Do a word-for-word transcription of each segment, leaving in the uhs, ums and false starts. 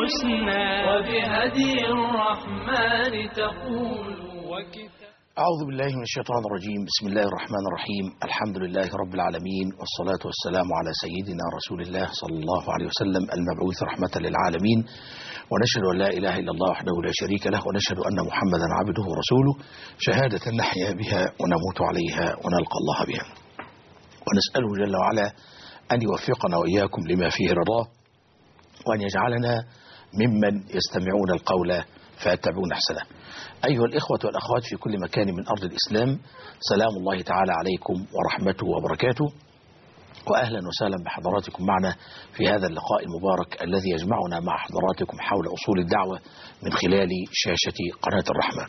الحسنى وبهدي الرحمن تقول. أعوذ بالله من الشيطان الرجيم. بسم الله الرحمن الرحيم. الحمد لله رب العالمين، والصلاة والسلام على سيدنا رسول الله صلى الله عليه وسلم المبعوث رحمة للعالمين، ونشهد أن لا إله إلا الله وحده لا شريك له، ونشهد أن محمدا عبده ورسوله، شهادة نحيا بها ونموت عليها ونلقى الله بها، ونسأله جل وعلا أن يوفقنا وإياكم لما فيه رضاه، وأن يجعلنا ممن يستمعون القول فيتبعون أحسنه. أيها الإخوة والأخوات في كل مكان من أرض الإسلام، سلام الله تعالى عليكم ورحمته وبركاته، وأهلا وسهلا بحضراتكم معنا في هذا اللقاء المبارك الذي يجمعنا مع حضراتكم حول أصول الدعوة من خلال شاشة قناة الرحمة.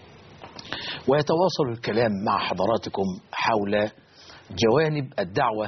ويتواصل الكلام مع حضراتكم حول جوانب الدعوة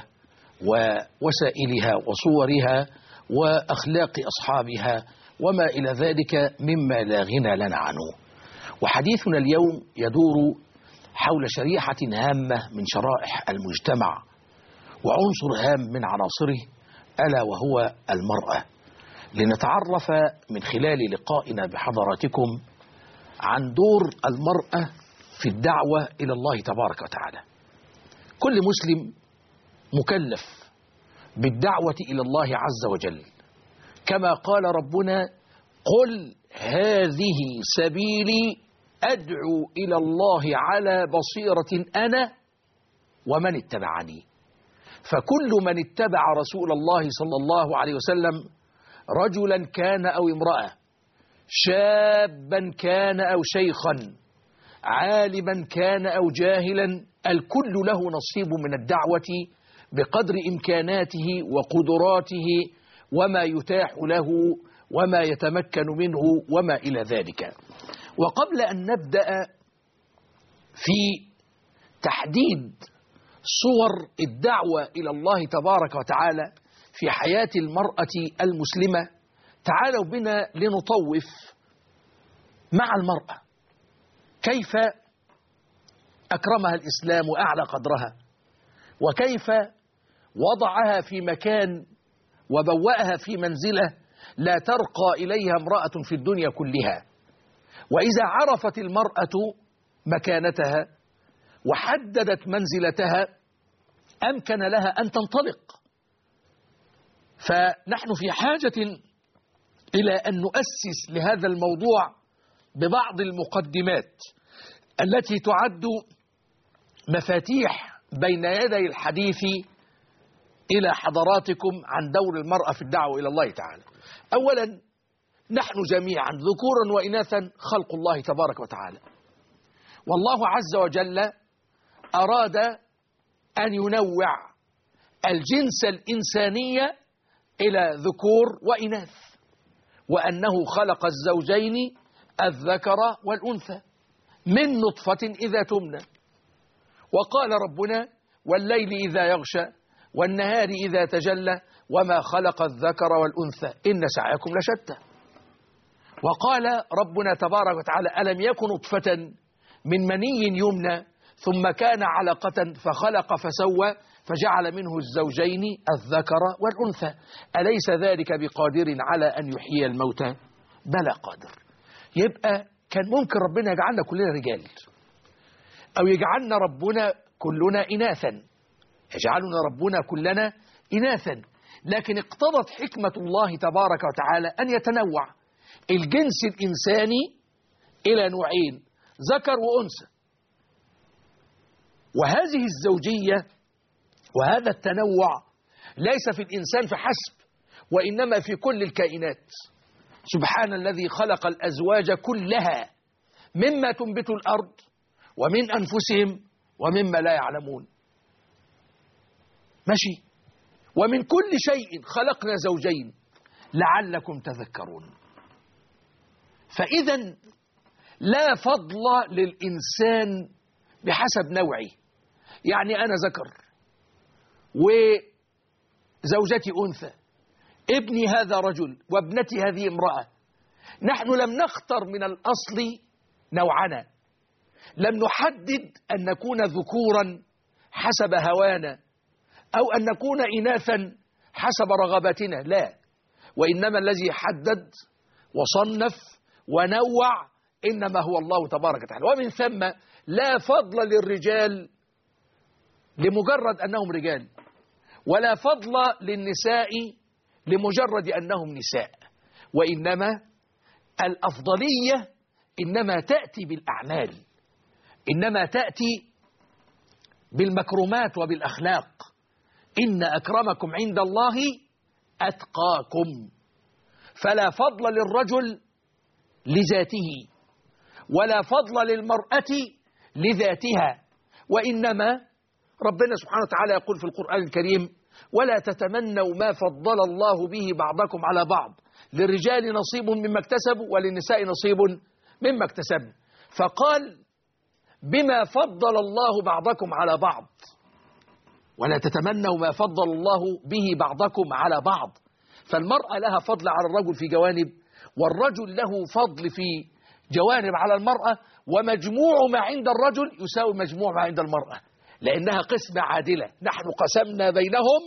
ووسائلها وصورها وأخلاق أصحابها وما إلى ذلك مما لا غنى لنا عنه. وحديثنا اليوم يدور حول شريحة هامة من شرائح المجتمع وعنصر هام من عناصره، ألا وهو المرأة، لنتعرف من خلال لقائنا بحضراتكم عن دور المرأة في الدعوة إلى الله تبارك وتعالى. كل مسلم مكلف بالدعوة إلى الله عز وجل، كما قال ربنا: قل هذه سبيلي أدعو إلى الله على بصيرة أنا ومن اتبعني. فكل من اتبع رسول الله صلى الله عليه وسلم، رجلا كان أو امرأة، شابا كان أو شيخا، عالما كان أو جاهلا، الكل له نصيب من الدعوة بقدر إمكاناته وقدراته وما يتاح له وما يتمكن منه وما إلى ذلك. وقبل أن نبدأ في تحديد صور الدعوة إلى الله تبارك وتعالى في حياة المرأة المسلمة، تعالوا بنا لنطوف مع المرأة، كيف أكرمها الإسلام وأعلى قدرها، وكيف وضعها في مكان وبوأها في منزلة لا ترقى إليها امرأة في الدنيا كلها. وإذا عرفت المرأة مكانتها وحددت منزلتها، أمكن لها أن تنطلق. فنحن في حاجة إلى أن نؤسس لهذا الموضوع ببعض المقدمات التي تعد مفاتيح بين يدي الحديث إلى حضراتكم عن دور المرأة في الدعوة إلى الله تعالى. أولا، نحن جميعا ذكورا وإناثا خلق الله تبارك وتعالى، والله عز وجل أراد أن ينوع الجنس الإنساني إلى ذكور وإناث، وأنه خلق الزوجين الذكر والأنثى من نطفة إذا تمنى. وقال ربنا: والليل إذا يغشى والنهار إذا تجلى وما خلق الذكر والأنثى إن سعيكم لشتى. وقال ربنا تبارك وتعالى: ألم يكن نطفة من مني يمنى ثم كان علقة فخلق فسوى فجعل منه الزوجين الذكر والأنثى أليس ذلك بقادر على أن يحيي الموتى؟ بلى قادر. يبقى كان ممكن ربنا يجعلنا كلنا رجال، أو يجعلنا ربنا كلنا إناثا، يجعلنا ربنا كلنا إناثا، لكن اقتضت حكمة الله تبارك وتعالى أن يتنوع الجنس الإنساني إلى نوعين، ذكر وأنثى. وهذه الزوجية وهذا التنوع ليس في الإنسان فحسب، وإنما في كل الكائنات. سبحان الذي خلق الأزواج كلها مما تنبت الأرض ومن أنفسهم ومما لا يعلمون. ماشي. ومن كل شيء خلقنا زوجين لعلكم تذكرون. فإذا لا فضل للإنسان بحسب نوعه، يعني أنا ذكر وزوجتي أنثى، ابني هذا رجل وابنتي هذه امرأة. نحن لم نختر من الأصل نوعنا، لم نحدد أن نكون ذكورا حسب هوانا أو أن نكون إناثا حسب رغبتنا، لا، وإنما الذي حدد وصنف ونوع إنما هو الله تبارك وتعالى. ومن ثم لا فضل للرجال لمجرد أنهم رجال، ولا فضل للنساء لمجرد أنهم نساء، وإنما الأفضلية إنما تأتي بالأعمال، إنما تأتي بالمكرمات وبالأخلاق. إن أكرمكم عند الله أتقاكم. فلا فضل للرجل لذاته، ولا فضل للمرأة لذاتها، وإنما ربنا سبحانه وتعالى يقول في القرآن الكريم: ولا تتمنوا ما فضل الله به بعضكم على بعض، للرجال نصيب مما اكتسبوا وللنساء نصيب مما اكتسبن. فقال: بما فضل الله بعضكم على بعض، ولا تتمنوا ما فضل الله به بعضكم على بعض. فالمرأة لها فضل على الرجل في جوانب، والرجل له فضل في جوانب على المرأة، ومجموع ما عند الرجل يساوي مجموع ما عند المرأة، لأنها قسمة عادلة. نحن قسمنا بينهم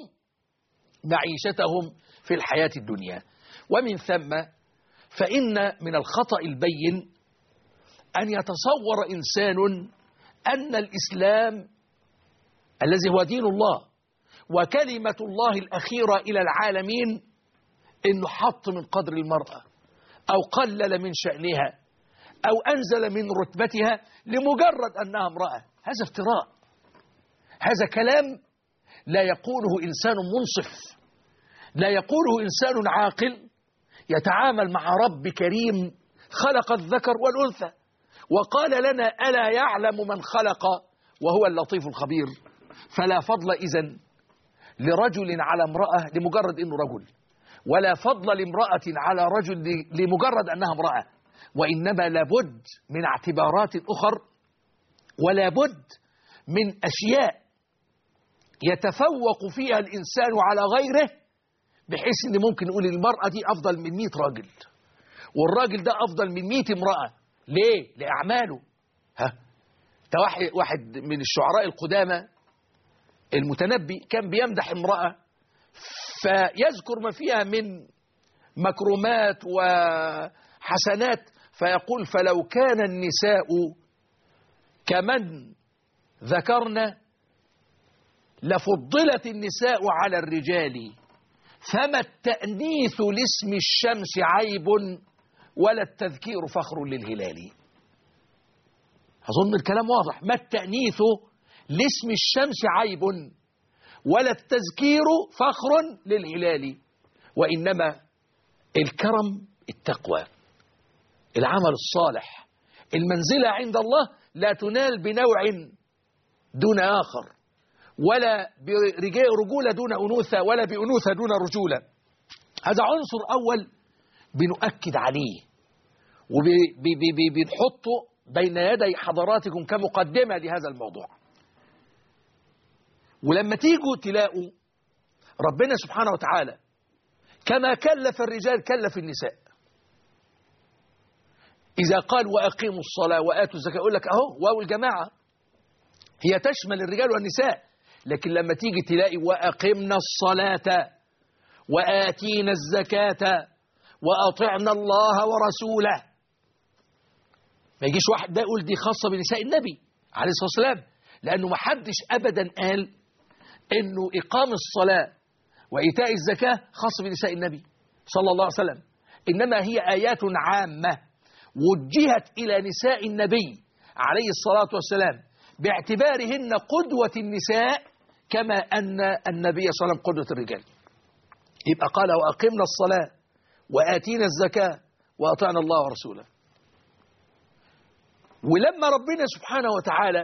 معيشتهم في الحياة الدنيا. ومن ثم فإن من الخطأ البين أن يتصور إنسان أن الإسلام الذي هو دين الله وكلمة الله الأخيرة إلى العالمين إنه حط من قدر المرأة أو قلل من شأنها أو أنزل من رتبتها لمجرد أنها امرأة. هذا افتراء، هذا كلام لا يقوله إنسان منصف، لا يقوله إنسان عاقل يتعامل مع رب كريم خلق الذكر والأنثى وقال لنا: ألا يعلم من خلق وهو اللطيف الخبير. فلا فضل إذن لرجل على امرأة لمجرد أنه رجل، ولا فضل لامرأة على رجل لمجرد أنها امرأة، وإنما لابد من اعتبارات أخر، ولا بد من أشياء يتفوق فيها الإنسان على غيره، بحيث أن ممكن نقول المرأة دي أفضل من مئة راجل، والراجل ده أفضل من مئة امرأة. ليه؟ لأعماله. ها، واحد من الشعراء القدامى المتنبي كان بيمدح امرأة، فيذكر ما فيها من مكرمات وحسنات، فيقول: فلو كان النساء كمن ذكرنا لفضلت النساء على الرجال، فما التأنيث لاسم الشمس عيب ولا التذكير فخر للهلال. أظن الكلام واضح. ما التأنيث لاسم الشمس عيب ولا التذكير فخر للهلال، وإنما الكرم التقوى، العمل الصالح. المنزلة عند الله لا تنال بنوع دون آخر، ولا برجولة دون أنوثة، ولا بأنوثة دون رجولة. هذا عنصر أول بنؤكد عليه وبنحطه بين يدي حضراتكم كمقدمة لهذا الموضوع. ولما تيجوا تلاقوا ربنا سبحانه وتعالى كما كلف الرجال كلف النساء. إذا قال: وأقيموا الصلاة وآتوا الزكاة، يقول لك أهو واو الجماعة هي تشمل الرجال والنساء. لكن لما تيجي تلاقي: وأقمنا الصلاة وآتينا الزكاة وأطعنا الله ورسوله، ما يجيش واحد ده يقول دي خاصة بنساء النبي عليه الصلاة والسلام، لأنه ما حدش أبدا قال إنه إقام الصلاة وإيتاء الزكاة خاص بنساء النبي صلى الله عليه وسلم، إنما هي آيات عامة وجهت إلى نساء النبي عليه الصلاة والسلام باعتبارهن قدوة النساء، كما أن النبي صلى الله عليه وسلم قدوة الرجال. يبقى قال: وأقمنا الصلاة وآتينا الزكاة وأطعنا الله ورسوله. ولما ربنا سبحانه وتعالى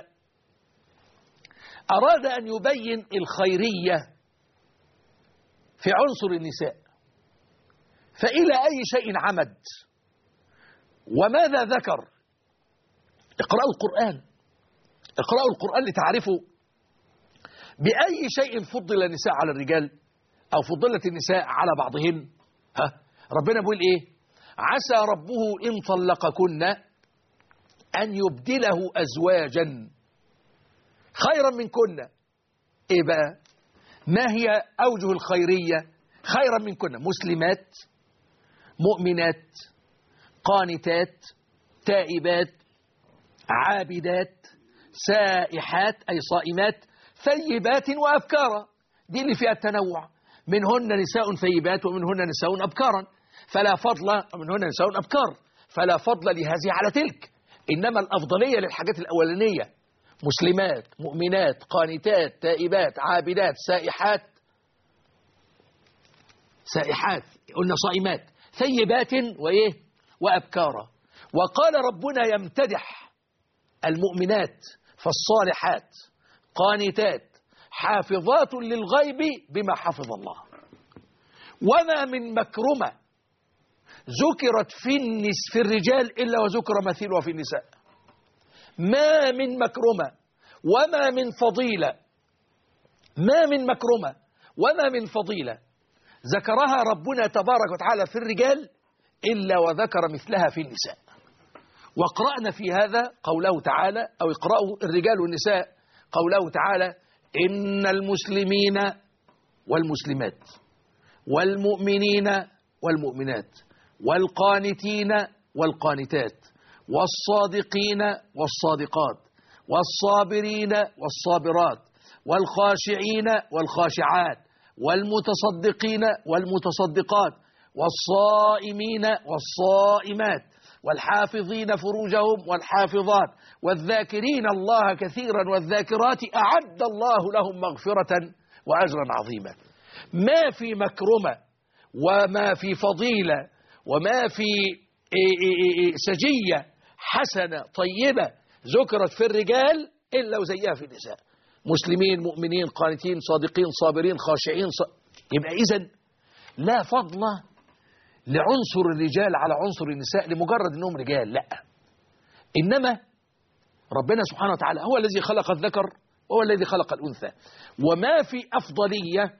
أراد أن يبين الخيرية في عنصر النساء، فإلى أي شيء عمد وماذا ذكر؟ اقرأوا القرآن، اقرأوا القرآن لتعرفوا بأي شيء فضل النساء على الرجال أو فضلت النساء على بعضهن. ها، ربنا بيقول إيه؟ عسى ربه إن طلقكن أن يبدله أزواجا خيرا منكن. إيه بقى؟ ما هي أوجه الخيرية؟ خيرا منكن: مسلمات، مؤمنات، قانتات تائبات عابدات سائحات أي صائمات ثيبات وأبكارا. دي اللي فيها التنوع، منهن نساء ثيبات ومنهن نساء أبكارا، فلا فضل ومنهن نساء أبكار، فلا فضل لهذه على تلك، إنما الأفضلية للحاجات الأولانية، مسلمات مؤمنات قانتات تائبات عابدات سائحات سائحات قلنا صائمات ثيبات وإيه وأبكارا. وقال ربنا يمتدح المؤمنات فالصالحات قانتات حافظات للغيب بما حفظ الله. وما من مكرمة ذكرت في النس في الرجال إلا وذكر مثيلها في النساء. ما من مكرمة وما من فضيلة ما من مكرمة وما من فضيلة ذكرها ربنا تبارك وتعالى في الرجال إلا وذكر مثلها في النساء. وقرأنا في هذا قوله تعالى، أو اقرأوا الرجال والنساء قوله تعالى: إن المسلمين والمسلمات والمؤمنين والمؤمنات والقانتين والقانتات والصادقين والصادقات والصابرين والصابرات والخاشعين والخاشعات والمتصدقين والمتصدقات والصائمين والصائمات والحافظين فروجهم والحافظات والذاكرين الله كثيرا والذاكرات أعد الله لهم مغفرة وأجرا عظيما. ما في مكرمة وما في فضيلة وما في سجية حسنة طيبة ذكرت في الرجال إلا وزيها في النساء. مسلمين مؤمنين قانتين صادقين صابرين خاشعين ص... يبقى إذن لا فضل لعنصر الرجال على عنصر النساء لمجرد أنهم رجال، لا، إنما ربنا سبحانه وتعالى هو الذي خلق الذكر وهو الذي خلق الأنثى، وما في أفضلية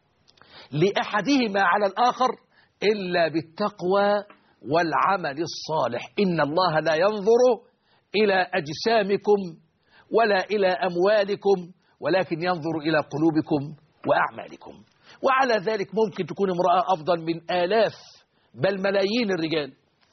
لأحدهما على الآخر إلا بالتقوى والعمل الصالح. إن الله لا ينظر إلى أجسامكم ولا إلى أموالكم ولكن ينظر إلى قلوبكم وأعمالكم. وعلى ذلك ممكن تكون امرأة أفضل من آلاف بل ملايين الرجال،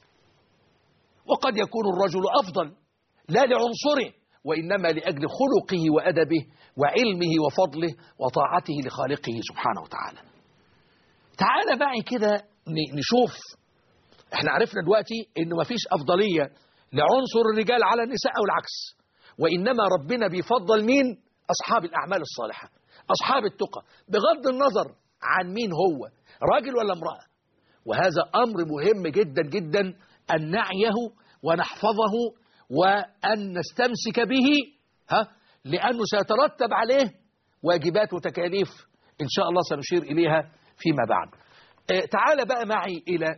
وقد يكون الرجل أفضل لا لعنصره وإنما لأجل خلقه وأدبه وعلمه وفضله وطاعته لخالقه سبحانه وتعالى. تعال معي كده نشوف، احنا عرفنا دلوقتي انه مفيش أفضلية لعنصر الرجال على النساء أو العكس، وإنما ربنا بيفضل مين؟ أصحاب الأعمال الصالحة أصحاب التقى بغض النظر عن مين هو راجل ولا امرأة. وهذا أمر مهم جدا جدا أن نعيه ونحفظه وأن نستمسك به، ها، لأنه سيترتب عليه واجبات وتكاليف إن شاء الله سنشير إليها فيما بعد. اه تعال بقى معي إلى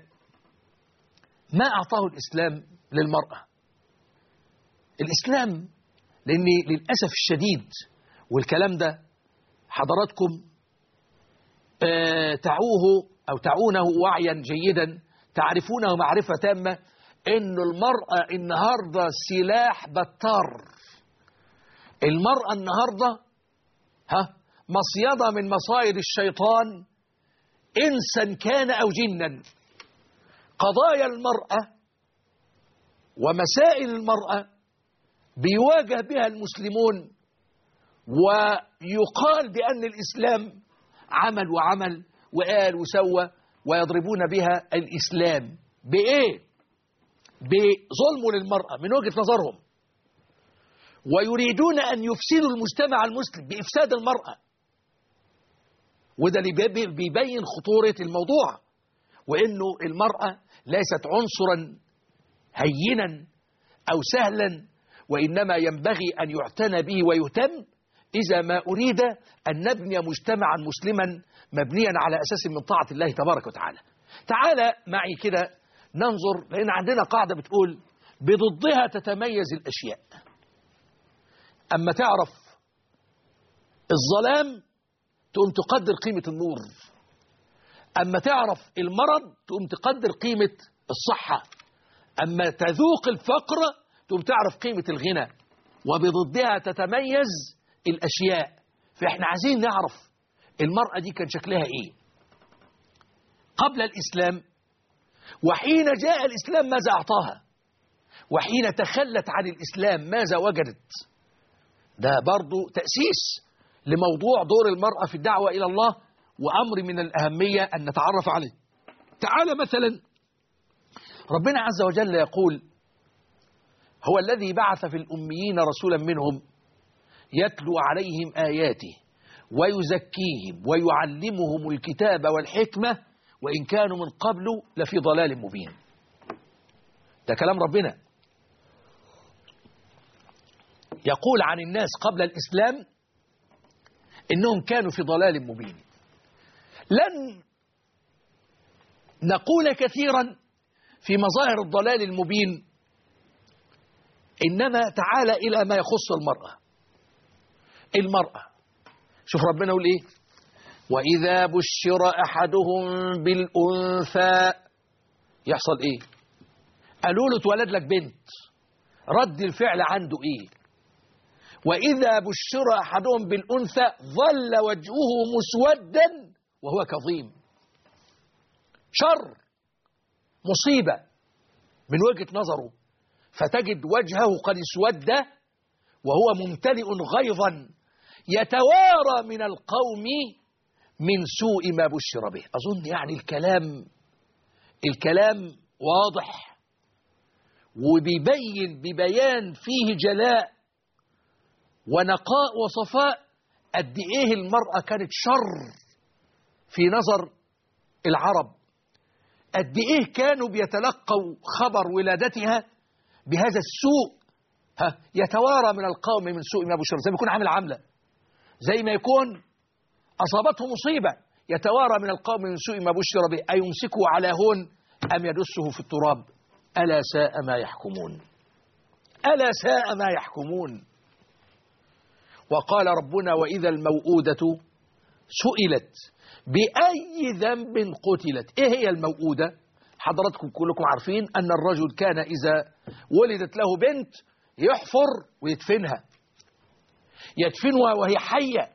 ما أعطاه الإسلام للمرأة. الإسلام لأن للأسف الشديد والكلام ده حضراتكم اه تعوه أو تعونه وعيا جيدا تعرفونه معرفة تامة إن المرأة النهاردة سلاح بتار. المرأة النهاردة ها مصيدة من مصايد الشيطان إنسا كان أو جنا. قضايا المرأة ومسائل المرأة بيواجه بها المسلمون ويقال بأن الإسلام عمل وعمل وقال وسوى ويضربون بها الإسلام بإيه؟ بظلم للمرأة من وجهة نظرهم، ويريدون أن يفسدوا المجتمع المسلم بإفساد المرأة. وده اللي بيبين خطورة الموضوع، وإنه المرأة ليست عنصرا هينا أو سهلا، وإنما ينبغي أن يعتنى به ويهتم إذا ما أريد أن نبني مجتمعا مسلما مبنيا على أساس من طاعة الله تبارك وتعالى. تعال معي كده ننظر، لأن عندنا قاعدة بتقول بضدها تتميز الأشياء. أما تعرف الظلام تقوم تقدر قيمة النور، أما تعرف المرض تقوم تقدر قيمة الصحة، أما تذوق الفقر تقوم تعرف قيمة الغنى. وبضدها تتميز الأشياء. فإحنا عايزين نعرف المرأة دي كان شكلها إيه قبل الإسلام. وحين جاء الإسلام ماذا أعطاها؟ وحين تخلت عن الإسلام ماذا وجدت؟ ده برضو تأسيس لموضوع دور المرأة في الدعوة إلى الله، وأمر من الأهمية أن نتعرف عليه. تعالى مثلا ربنا عز وجل يقول: هو الذي بعث في الأميين رسولا منهم يتلو عليهم آياته ويزكيهم ويعلمهم الكتاب والحكمة وإن كانوا من قبل لفي ضلال مبين. ده كلام ربنا يقول عن الناس قبل الإسلام إنهم كانوا في ضلال مبين. لن نقول كثيرا في مظاهر الضلال المبين، إنما تعالى إلى ما يخص المرأة. المرأة شوف ربنا يقول إيه: وإذا بشر أحدهم بالأنثى يحصل إيه؟ قالوا له اتولد لك بنت، رد الفعل عنده إيه؟ وإذا بشر أحدهم بالأنثى ظل وجهه مسودا وهو كظيم. شر، مصيبة من وجهة نظره، فتجد وجهه قد اسود وهو ممتلئ غيظا يتوارى من القوم من سوء ما بشر به. أظن يعني الكلام الكلام واضح وبيبين ببيان فيه جلاء ونقاء وصفاء قد إيه المرأة كانت شر في نظر العرب، قد إيه كانوا بيتلقوا خبر ولادتها بهذا السوء، ها يتوارى من القوم من سوء ما بشر. زي ما يكون عامل عملة، زي ما يكون أصابته مصيبة يتوارى من القوم من سوء ما بشر به، أيمسكه على هون أم يدسه في التراب ألا ساء ما يحكمون، ألا ساء ما يحكمون. وقال ربنا: وإذا الموءودة سئلت بأي ذنب قتلت. إيه هي الموءودة؟ حضراتكم كلكم عارفين أن الرجل كان إذا ولدت له بنت يحفر ويدفنها، يدفنها وهي حية.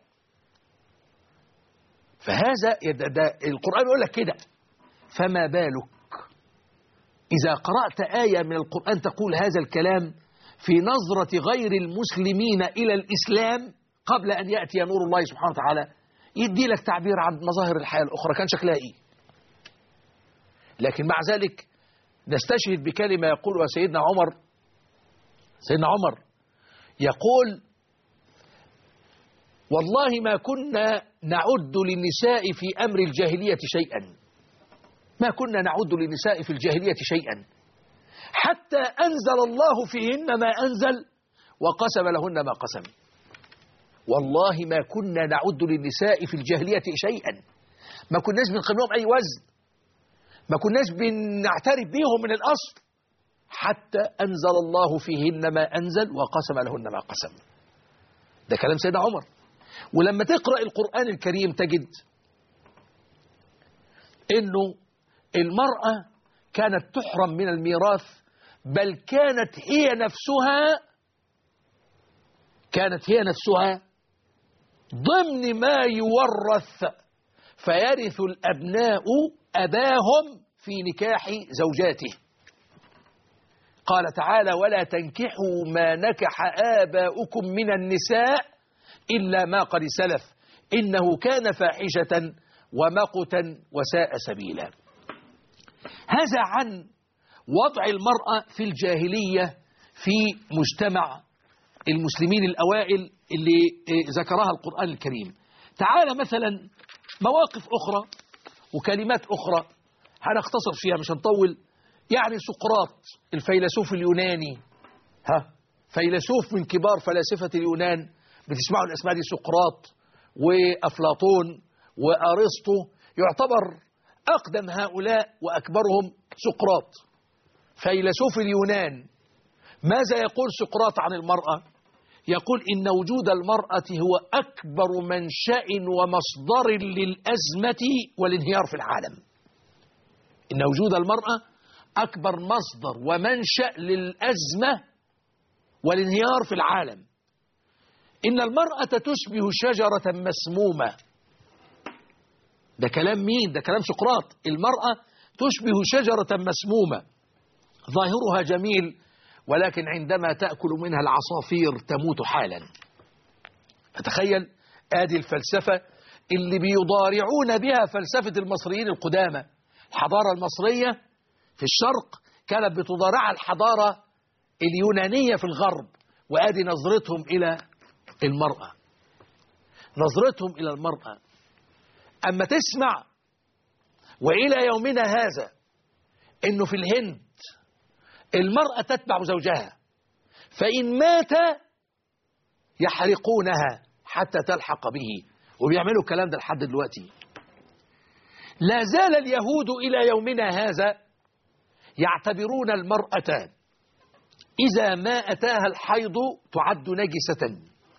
فهذا ده ده القرآن يقول لك كده. فما بالك إذا قرأت آية من القرآن تقول هذا الكلام في نظرة غير المسلمين إلى الإسلام قبل أن يأتي نور الله سبحانه وتعالى، يدي لك تعبير عن مظاهر الحياة الأخرى كان شكلها إيه. لكن مع ذلك نستشهد بكلمة يقولها سيدنا عمر. سيدنا عمر يقول: والله ما كنا نعد للنساء في أمر الجاهلية شيئا، ما كنا نعد للنساء في الجاهلية شيئا حتى أنزل الله فيهن ما أنزل وقسم لهن ما قسم. والله ما كنا نعد للنساء في الجاهلية شيئا، ما كناش بنقيم لهم أي وزن، ما كناش بنعترف بيهم من الأصل حتى أنزل الله فيهن ما أنزل وقسم لهن ما قسم. ده كلام سيدنا عمر. ولما تقرأ القرآن الكريم تجد إنه المرأة كانت تحرم من الميراث، بل كانت هي نفسها كانت هي نفسها ضمن ما يورث، فيرث الأبناء أباهم في نكاح زوجاته. قال تعالى: ولا تنكحوا ما نكح آباؤكم من النساء إلا ما قد سلف إنه كان فاحشة ومقتا وساء سبيلا. هذا عن وضع المرأة في الجاهلية في مجتمع المسلمين الأوائل اللي ذكرها القرآن الكريم. تعال مثلا مواقف أخرى وكلمات أخرى هنختصر فيها مش هنطول. يعني سقراط الفيلسوف اليوناني، ها فيلسوف من كبار فلاسفة اليونان، بتسمعوا الأسماء دي: سقراط وأفلاطون وأرسطو، يعتبر أقدم هؤلاء وأكبرهم سقراط فيلسوف اليونان. ماذا يقول سقراط عن المرأة؟ يقول: إن وجود المرأة هو أكبر منشأ ومصدر للأزمة والانهيار في العالم. إن وجود المرأة أكبر مصدر ومنشأ للأزمة والانهيار في العالم. إن المرأة تشبه شجرة مسمومة. ده كلام مين؟ ده كلام سقراط. المرأة تشبه شجرة مسمومة ظاهرها جميل، ولكن عندما تأكل منها العصافير تموت حالا. فتخيل آدي الفلسفة اللي بيضارعون بها فلسفة المصريين القدامى. الحضارة المصرية في الشرق كانت بتضارع الحضارة اليونانية في الغرب، وآدي نظرتهم إلى المرأة، نظرتهم إلى المرأة. أما تسمع وإلى يومنا هذا إنه في الهند المرأة تتبع زوجها، فإن مات يحرقونها حتى تلحق به، وبيعملوا الكلام ده لحد دلوقتي. لا زال اليهود إلى يومنا هذا يعتبرون المرأة إذا ما أتاها الحيض تعد نجسة،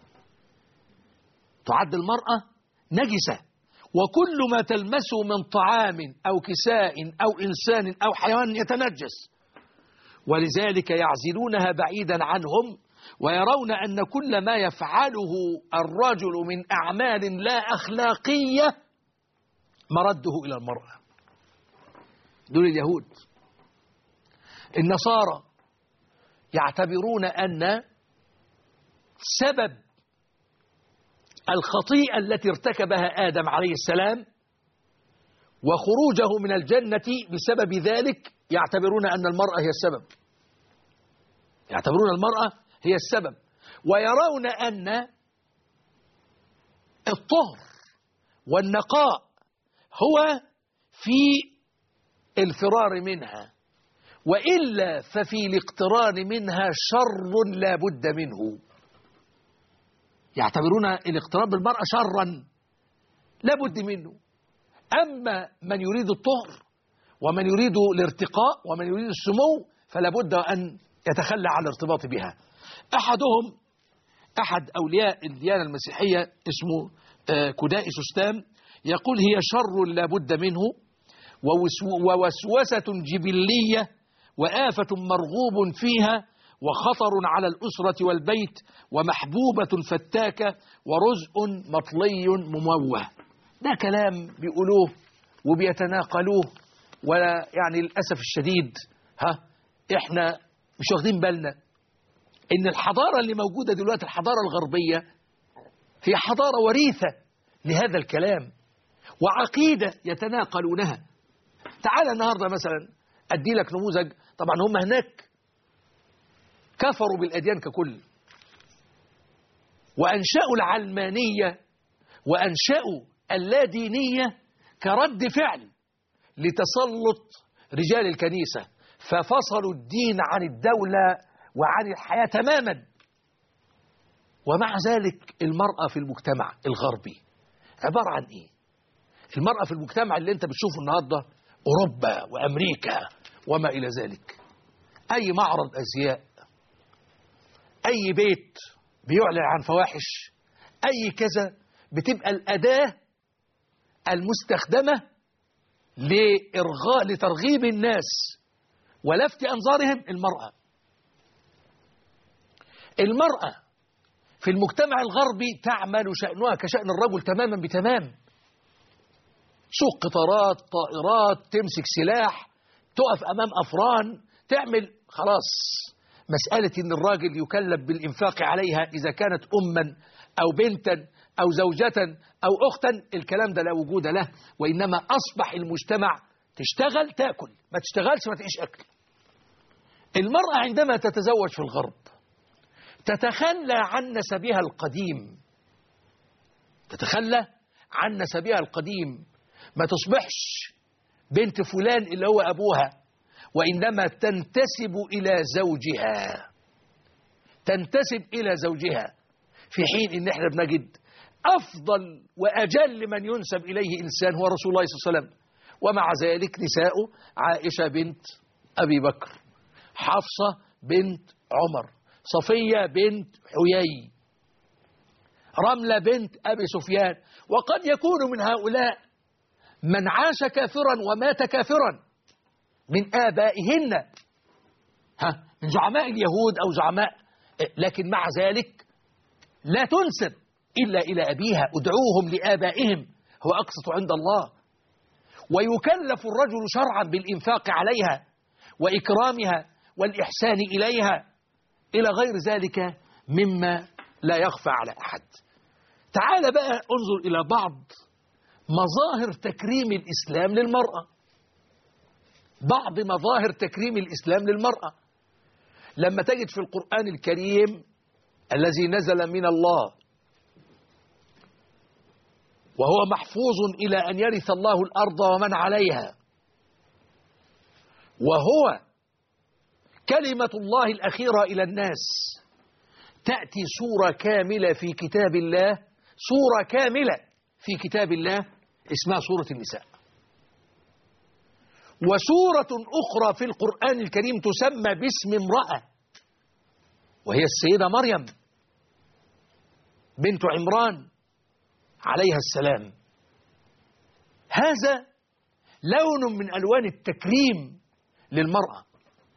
تعد المرأة نجسة، وكل ما تلمسه من طعام أو كساء أو إنسان أو حيوان يتنجس، ولذلك يعزلونها بعيدا عنهم، ويرون أن كل ما يفعله الرجل من أعمال لا أخلاقية مرده إلى المرأة. دول اليهود. النصارى يعتبرون أن سبب الخطيئة التي ارتكبها آدم عليه السلام وخروجه من الجنة بسبب ذلك، يعتبرون أن المرأة هي السبب، يعتبرون المرأة هي السبب، ويرون أن الطهر والنقاء هو في الفرار منها، وإلا ففي الاقتران منها شر لا بد منه. يعتبرون الاقتران بالمرأة شرا لا بد منه. أما من يريد الطهر ومن يريد الارتقاء ومن يريد السمو فلا بد أن يتخلى عن الارتباط بها. أحدهم أحد أولياء الديانة المسيحية اسمه كودائي سوستام يقول: هي شر لا بد منه، ووسوسة جبلية، وآفة مرغوب فيها، وخطر على الأسرة والبيت، ومحبوبة فتاكة، ورزء مطلي مموه. ده كلام بيقولوه وبيتناقلوه، ولا يعني للأسف الشديد ها إحنا مش واخدين بالنا إن الحضارة اللي موجودة دلوقتي، الحضارة الغربية، هي حضارة وريثة لهذا الكلام وعقيدة يتناقلونها. تعال النهاردة مثلا أدي لك نموذج. طبعا هم هناك كفروا بالأديان ككل، وأنشأوا العلمانية وأنشأوا اللادينية كرد فعل لتسلط رجال الكنيسة، ففصلوا الدين عن الدولة وعن الحياة تماما. ومع ذلك المرأة في المجتمع الغربي عبارة عن إيه؟ المرأة في المجتمع اللي أنت بتشوفه النهاردة، أوروبا وأمريكا وما إلى ذلك، أي معرض أزياء، أي بيت بيعلن عن فواحش، أي كذا، بتبقى الأداة المستخدمة لإرغاء لترغيب الناس ولفت أنظارهم المرأة. المرأة في المجتمع الغربي تعمل شأنها كشأن الرجل تماما بتمام. سوق قطارات، طائرات، تمسك سلاح، تقف أمام أفران، تعمل خلاص. مسألة إن الراجل يكلف بالإنفاق عليها إذا كانت أما أو بنتا أو زوجة أو أختا، الكلام ده لا وجود له، وإنما أصبح المجتمع تشتغل تأكل، ما تشتغلش ما تعيش أكل. المرأة عندما تتزوج في الغرب تتخلى عن نسبها القديم، تتخلى عن نسبها القديم، ما تصبحش بنت فلان اللي هو أبوها، وإنما تنتسب إلى زوجها، تنتسب إلى زوجها، في حين إن احنا بنجد أفضل وأجل من ينسب إليه إنسان هو رسول الله صلى الله عليه وسلم. ومع ذلك نساءه: عائشة بنت أبي بكر، حفصة بنت عمر، صفية بنت حيي، رملة بنت أبي سفيان. وقد يكون من هؤلاء من عاش كافرا ومات كافرا من آبائهن، ها من زعماء اليهود أو زعماء، لكن مع ذلك لا تنسب إلا إلى أبيها. ادعوهم لآبائهم هو أقسط عند الله. ويكلف الرجل شرعا بالإنفاق عليها وإكرامها والإحسان إليها إلى غير ذلك مما لا يخفى على أحد. تعال بقى انظر إلى بعض مظاهر تكريم الإسلام للمرأة. بعض مظاهر تكريم الإسلام للمرأة لما تجد في القرآن الكريم الذي نزل من الله وهو محفوظ إلى أن يرث الله الأرض ومن عليها، وهو كلمة الله الأخيرة إلى الناس، تأتي سورة كاملة في كتاب الله، سورة كاملة في كتاب الله اسمها سورة النساء. وسورة أخرى في القرآن الكريم تسمى باسم امرأة، وهي السيدة مريم بنت عمران عليها السلام. هذا لون من ألوان التكريم للمرأة.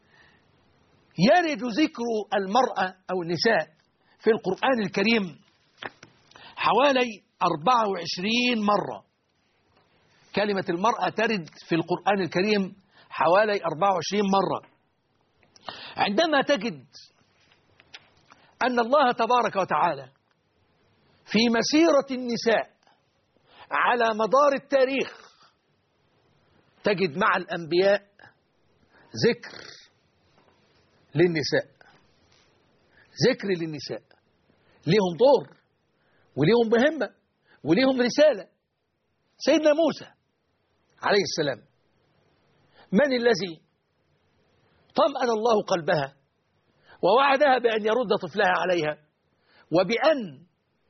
يرد ذكر المرأة أو النساء في القرآن الكريم حوالي أربعة وعشرين مرة. كلمة المرأة ترد في القرآن الكريم حوالي أربعة وعشرين مرة. عندما تجد أن الله تبارك وتعالى في مسيرة النساء على مدار التاريخ تجد مع الأنبياء ذكر للنساء، ذكر للنساء ليهم دور وليهم مهمة وليهم رسالة. سيدنا موسى عليه السلام من الذي طمأن الله قلبها ووعدها بأن يرد طفلها عليها وبأن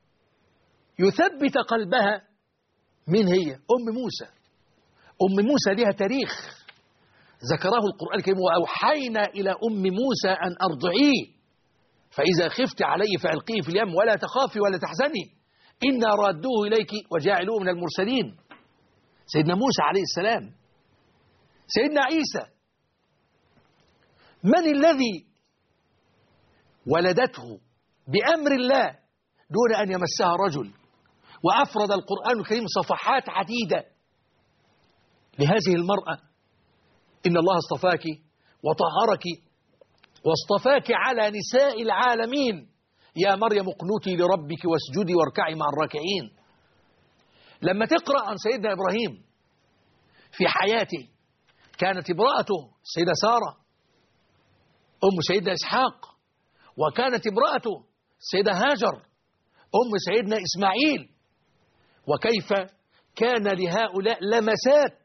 يثبت قلبها؟ من هي؟ أم موسى. أم موسى لها تاريخ ذكره القرآن الكريم: وأوحينا إلى أم موسى أن أرضعيه فإذا خفت عليه فألقيه في اليم ولا تخافي ولا تحزني إنا رادوه إليك وجاعلوه من المرسلين. سيدنا موسى عليه السلام. سيدنا عيسى من الذي ولدته بأمر الله دون أن يمسها رجل، وأفرد القرآن الكريم صفحات عديدة لهذه المرأة: إن الله اصطفاك وطهرك واصطفاك على نساء العالمين يا مريم اقنتي لربك واسجدي واركعي مع الراكعين. لما تقرأ عن سيدنا إبراهيم في حياته كانت امرأته السيدة سارة أم سيدنا إسحاق، وكانت امرأته السيدة هاجر أم سيدنا إسماعيل، وكيف كان لهؤلاء لمسات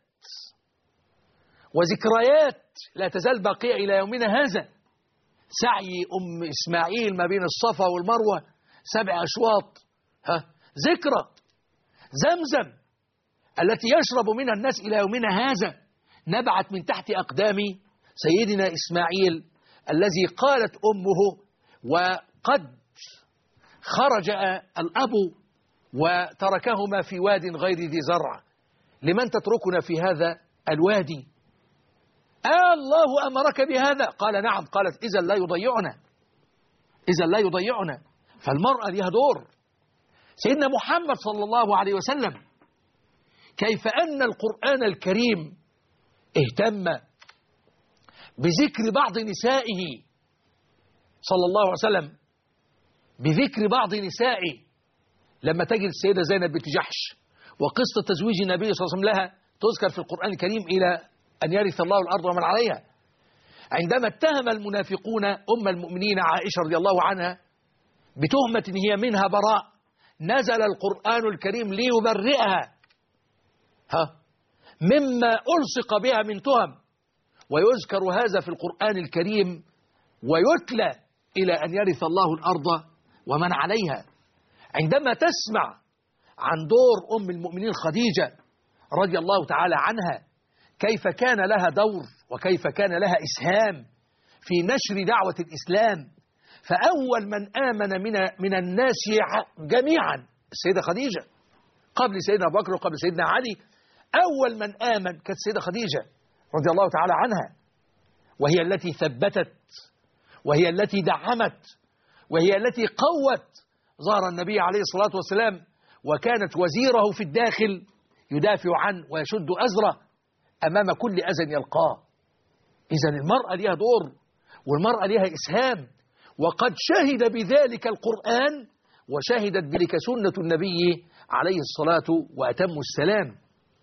وذكريات لا تزال باقية إلى يومنا هذا. سعي أم إسماعيل ما بين الصفا والمروة سبع أشواط، ها ذكرى زمزم التي يشرب منها الناس إلى يومنا هذا نبعت من تحت أقدام سيدنا إسماعيل الذي قالت أمه: وقد خرج الأب وتركهما في واد غير ذي زرع، لمن تتركنا في هذا الوادي؟ آه الله أمرك بهذا؟ قال نعم. قالت: إذا لا يضيعنا، إذا لا يضيعنا. فالمرأة لها دور. سيدنا محمد صلى الله عليه وسلم كيف أن القرآن الكريم اهتم بذكر بعض نسائه صلى الله عليه وسلم، بذكر بعض نسائه. لما تجد السيدة زينب بنت جحش وقصة تزويج النبي صلى الله عليه وسلم لها تذكر في القرآن الكريم إلى أن يرث الله الأرض ومن عليها. عندما اتهم المنافقون أم المؤمنين عائشة رضي الله عنها بتهمة هي منها براء، نزل القرآن الكريم ليبرئها ها مما ألصق بها من تهم، ويذكر هذا في القرآن الكريم ويتلى إلى أن يرث الله الأرض ومن عليها. عندما تسمع عن دور أم المؤمنين خديجة رضي الله تعالى عنها كيف كان لها دور وكيف كان لها إسهام في نشر دعوة الإسلام، فأول من آمن من من الناس جميعا السيدة خديجة، قبل سيدنا أبو بكر وقبل سيدنا علي. أول من آمن كانت السيدة خديجة رضي الله تعالى عنها، وهي التي ثبتت وهي التي دعمت وهي التي قوت ظهر النبي عليه الصلاة والسلام، وكانت وزيره في الداخل يدافع عنه ويشد أزره أمام كل أذى يلقاه. إذن المرأة لها دور، والمرأة لها إسهام، وقد شهد بذلك القرآن وشهدت بذلك سنة النبي عليه الصلاة وأتم السلام.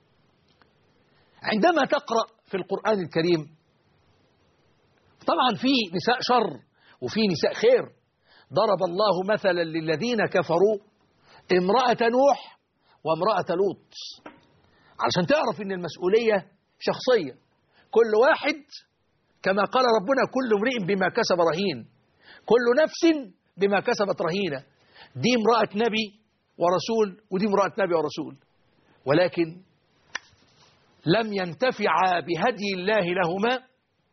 عندما تقرأ في القرآن الكريم طبعا في نساء شر وفي نساء خير. ضرب الله مثلا للذين كفروا امرأة نوح وامرأة لوط، علشان تعرف ان المسؤولية شخصية. كل واحد كما قال ربنا كل امرئ بما كسب رهين، كل نفس بما كسبت رهينة. دي امرأة نبي ورسول ودي امرأة نبي ورسول، ولكن لم ينتفعا بهدي الله لهما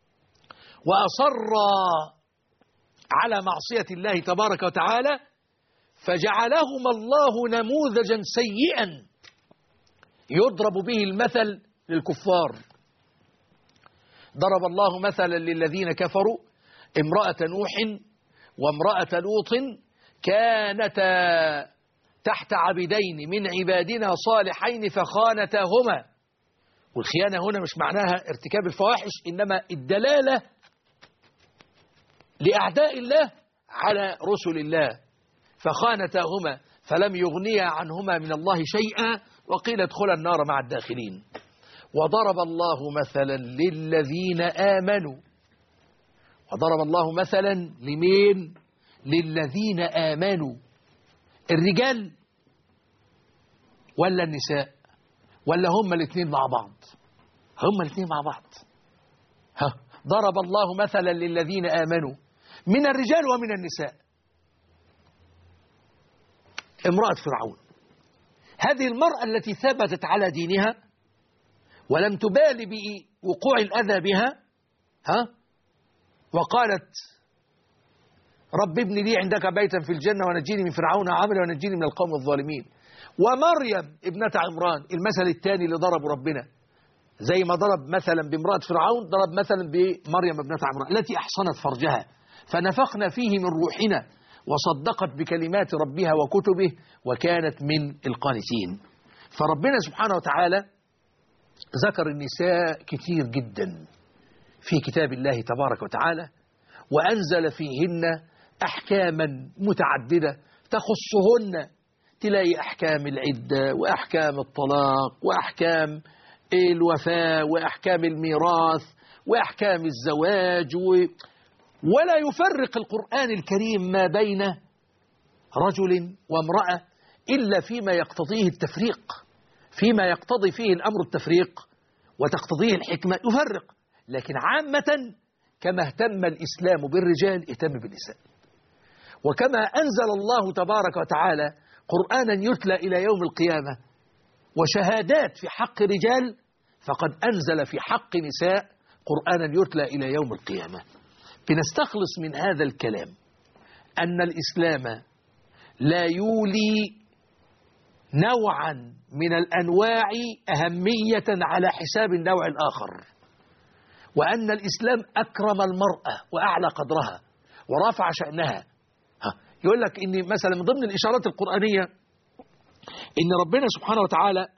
وأصرا على معصية الله تبارك وتعالى، فجعلهما الله نموذجا سيئا يضرب به المثل للكفار. ضرب الله مثلا للذين كفروا امرأة نوح وامرأة لوط كانتا تحت عبدين من عبادنا صالحين فخانتاهما. والخيانة هنا مش معناها ارتكاب الفواحش، إنما الدلالة لأعداء الله على رسل الله. فخانتاهما فلم يغنيا عنهما من الله شيئا وقيل ادخلا النار مع الداخلين. وضرب الله مثلا للذين آمنوا، وضرب الله مثلا لمين؟ للذين آمنوا، الرجال ولا النساء ولا هم الاثنين مع بعض؟ هم الاثنين مع بعض. ها، ضرب الله مثلا للذين آمنوا من الرجال ومن النساء. امرأة فرعون، هذه المرأة التي ثبتت على دينها ولم تبالي بوقوع الأذى بها، ها، وقالت رب ابن لي عندك بيتا في الجنة ونجيني من فرعون وعمله ونجيني من القوم الظالمين. ومريم ابنة عمران، المثل الثاني اللي ضربه ربنا، زي ما ضرب مثلا بامرأة فرعون ضرب مثلا بمريم ابنة عمران التي أحصنت فرجها فنفخنا فيه من روحنا وصدقت بكلمات ربها وكتبه وكانت من القانتين. فربنا سبحانه وتعالى ذكر النساء كتير جدا في كتاب الله تبارك وتعالى، وأنزل فيهن أحكاما متعددة تخصهن. تلاقي أحكام العدة وأحكام الطلاق وأحكام الوفاة وأحكام الميراث وأحكام الزواج و... ولا يفرق القرآن الكريم ما بين رجل وامرأة إلا فيما يقتضيه التفريق، فيما يقتضي فيه الأمر التفريق وتقتضيه الحكمة يفرق. لكن عامة كما اهتم الإسلام بالرجال اهتم بالنساء. وكما أنزل الله تبارك وتعالى قرآنا يتلى إلى يوم القيامة وشهادات في حق رجال، فقد أنزل في حق نساء قرآنا يتلى إلى يوم القيامة. بنستخلص من هذا الكلام أن الإسلام لا يولي نوعا من الأنواع أهمية على حساب النوع الآخر، وأن الإسلام أكرم المرأة وأعلى قدرها ورفع شأنها. يقول لك إن مثلا من ضمن الإشارات القرآنية إن ربنا سبحانه وتعالى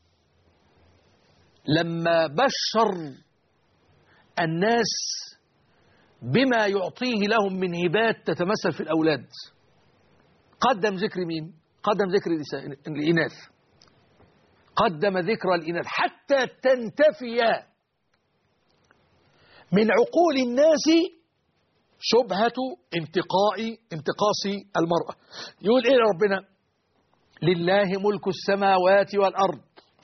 لما بشر الناس بما يعطيه لهم من هبات تتمثل في الأولاد قدم ذكر مين؟ قدم ذكر الإناث، قدم ذكر الإناث حتى تنتفي من عقول الناس شبهة انتقاء انتقاص المرأة. يقول إيه ربنا؟ لله ملك السماوات والأرض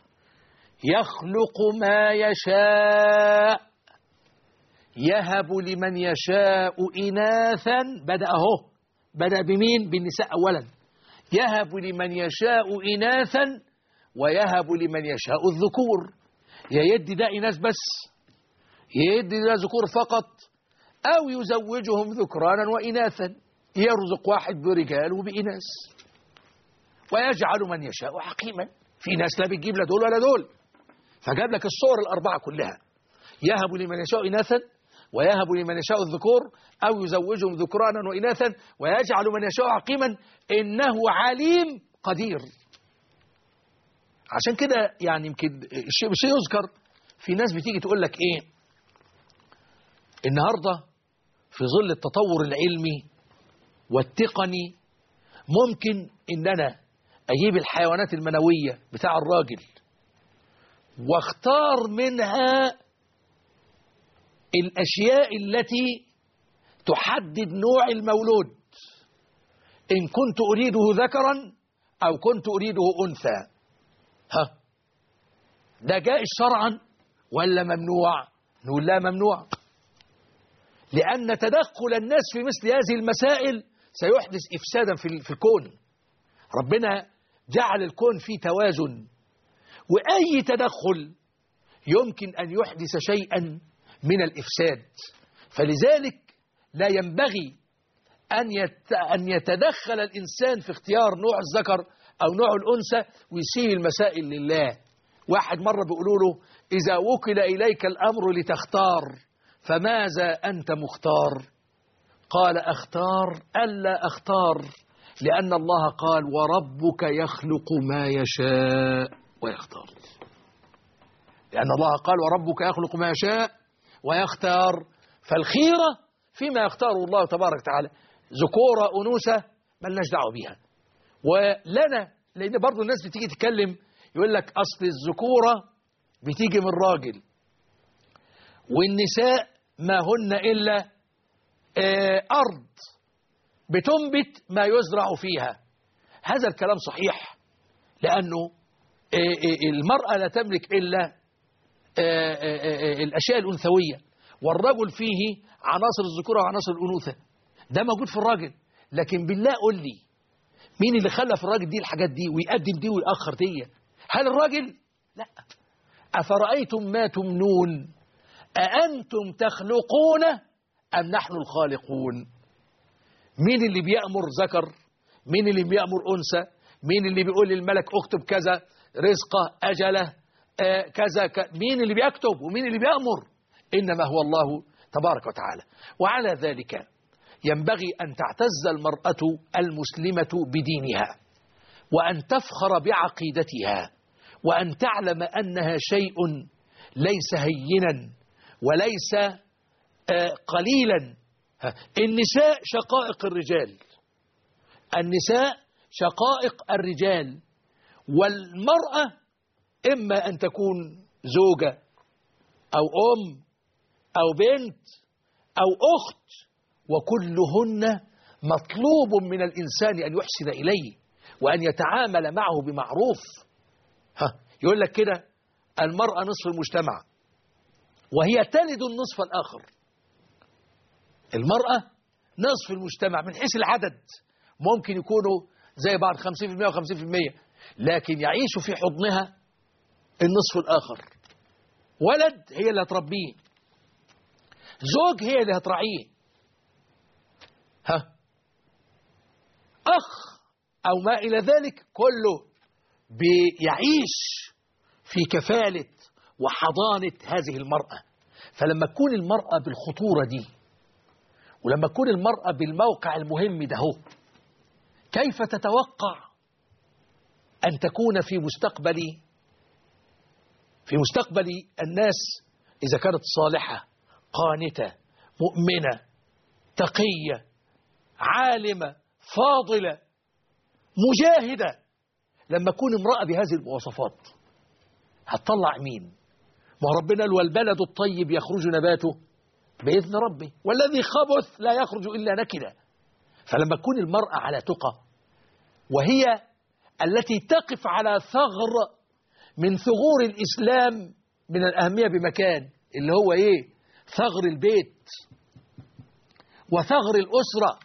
يخلق ما يشاء يهب لمن يشاء إناثا. بدأ أهو، بدأ بمين؟ بالنساء أولا. يهب لمن يشاء إناثا ويهب لمن يشاء الذكور. يا يدي ده إناث بس، يا يدي ده ذكور فقط، أو يزوجهم ذكرانا وإناثا، يرزق واحد برجال وبإناث ويجعل من يشاء حكيما. في ناس لا بتجيب لا دول ولا دول، فجاب لك الصور الأربعة كلها. يهب لمن يشاء إناثا ويهب لمن يشاء الذكور أو يزوجهم ذكرانا وإناثا ويجعل من يشاء حكيما إنه عليم قدير. عشان كده يعني يمكن الشيء يذكر في ناس بتيجي تقول لك إيه النهاردة في ظل التطور العلمي والتقني ممكن إن أنا أجيب الحيوانات المنوية بتاع الراجل واختار منها الأشياء التي تحدد نوع المولود إن كنت أريده ذكرا أو كنت أريده أنثى. ها ده جائز شرعا ولا ممنوع؟ نقول لا ممنوع، لأن تدخل الناس في مثل هذه المسائل سيحدث إفسادا في الكون. ربنا جعل الكون فيه توازن، وأي تدخل يمكن أن يحدث شيئا من الإفساد، فلذلك لا ينبغي أن يتدخل الإنسان في اختيار نوع الذكر أو نوع الأنثى ويسيب المسائل لله. واحد مرة بيقولوا له إذا وكل إليك الأمر لتختار فماذا أنت مختار؟ قال أختار ألا أختار، لأن الله قال وربك يخلق ما يشاء ويختار. لأن الله قال وربك يخلق ما يشاء ويختار، فالخيرة فيما يختاره الله تبارك وتعالى، ذكورة أنوثة ملناش دعوة بيها. ولنا لأن برضو الناس بتيجي تتكلم يقول لك أصل الذكورة بتيجي من راجل والنساء ما هن إلا أرض بتنبت ما يزرع فيها. هذا الكلام صحيح، لأنه المرأة لا تملك إلا الأشياء الأنثوية، والرجل فيه عناصر الذكورة وعناصر الأنوثة، ده موجود في الراجل. لكن بالله قل لي مين اللي خلى في الراجل دي الحاجات دي ويقدم دي ويأخر دي؟ هل الراجل؟ لا. أفرأيتم ما تمنون أأنتم تخلقون أم نحن الخالقون؟ مين اللي بيأمر ذكر؟ مين اللي بيأمر أنثى؟ مين اللي بيقول للملك اكتب كذا رزقه أجله آه كذا ك... مين اللي بيكتب ومين اللي بيأمر؟ إنما هو الله تبارك وتعالى. وعلى ذلك ينبغي أن تعتز المرأة المسلمة بدينها، وأن تفخر بعقيدتها، وأن تعلم أنها شيء ليس هينا وليس آه قليلا. النساء شقائق الرجال، النساء شقائق الرجال، والمرأة إما أن تكون زوجة أو أم أو بنت أو أخت، وكلهن مطلوب من الإنسان أن يحسن إليه وأن يتعامل معه بمعروف. ها يقول لك كده المرأة نصف المجتمع وهي تلد النصف الآخر. المرأة نصف المجتمع من حيث العدد، ممكن يكونوا زي بعض خمسين بالمئة وخمسين بالمئة، لكن يعيشوا في حضنها النصف الآخر. ولد هي اللي هتربيه، زوج هي اللي هتراعيه، ها أخ أو ما إلى ذلك، كله بيعيش في كفالة وحضانة هذه المرأة. فلما تكون المرأة بالخطورة دي، ولما تكون المرأة بالموقع المهم ده، هو كيف تتوقع أن تكون في مستقبل في مستقبل الناس إذا كانت صالحة قانتة مؤمنة تقية عالمة فاضلة مجاهدة؟ لما تكون امرأة بهذه المواصفات هتطلع مين؟ ما ربنا قال والبلد الطيب يخرج نباته بإذن ربه والذي خبث لا يخرج إلا نكدا. فلما تكون المرأة على تقى، وهي التي تقف على ثغر من ثغور الإسلام من الأهمية بمكان، اللي هو إيه؟ ثغر البيت وثغر الأسرة.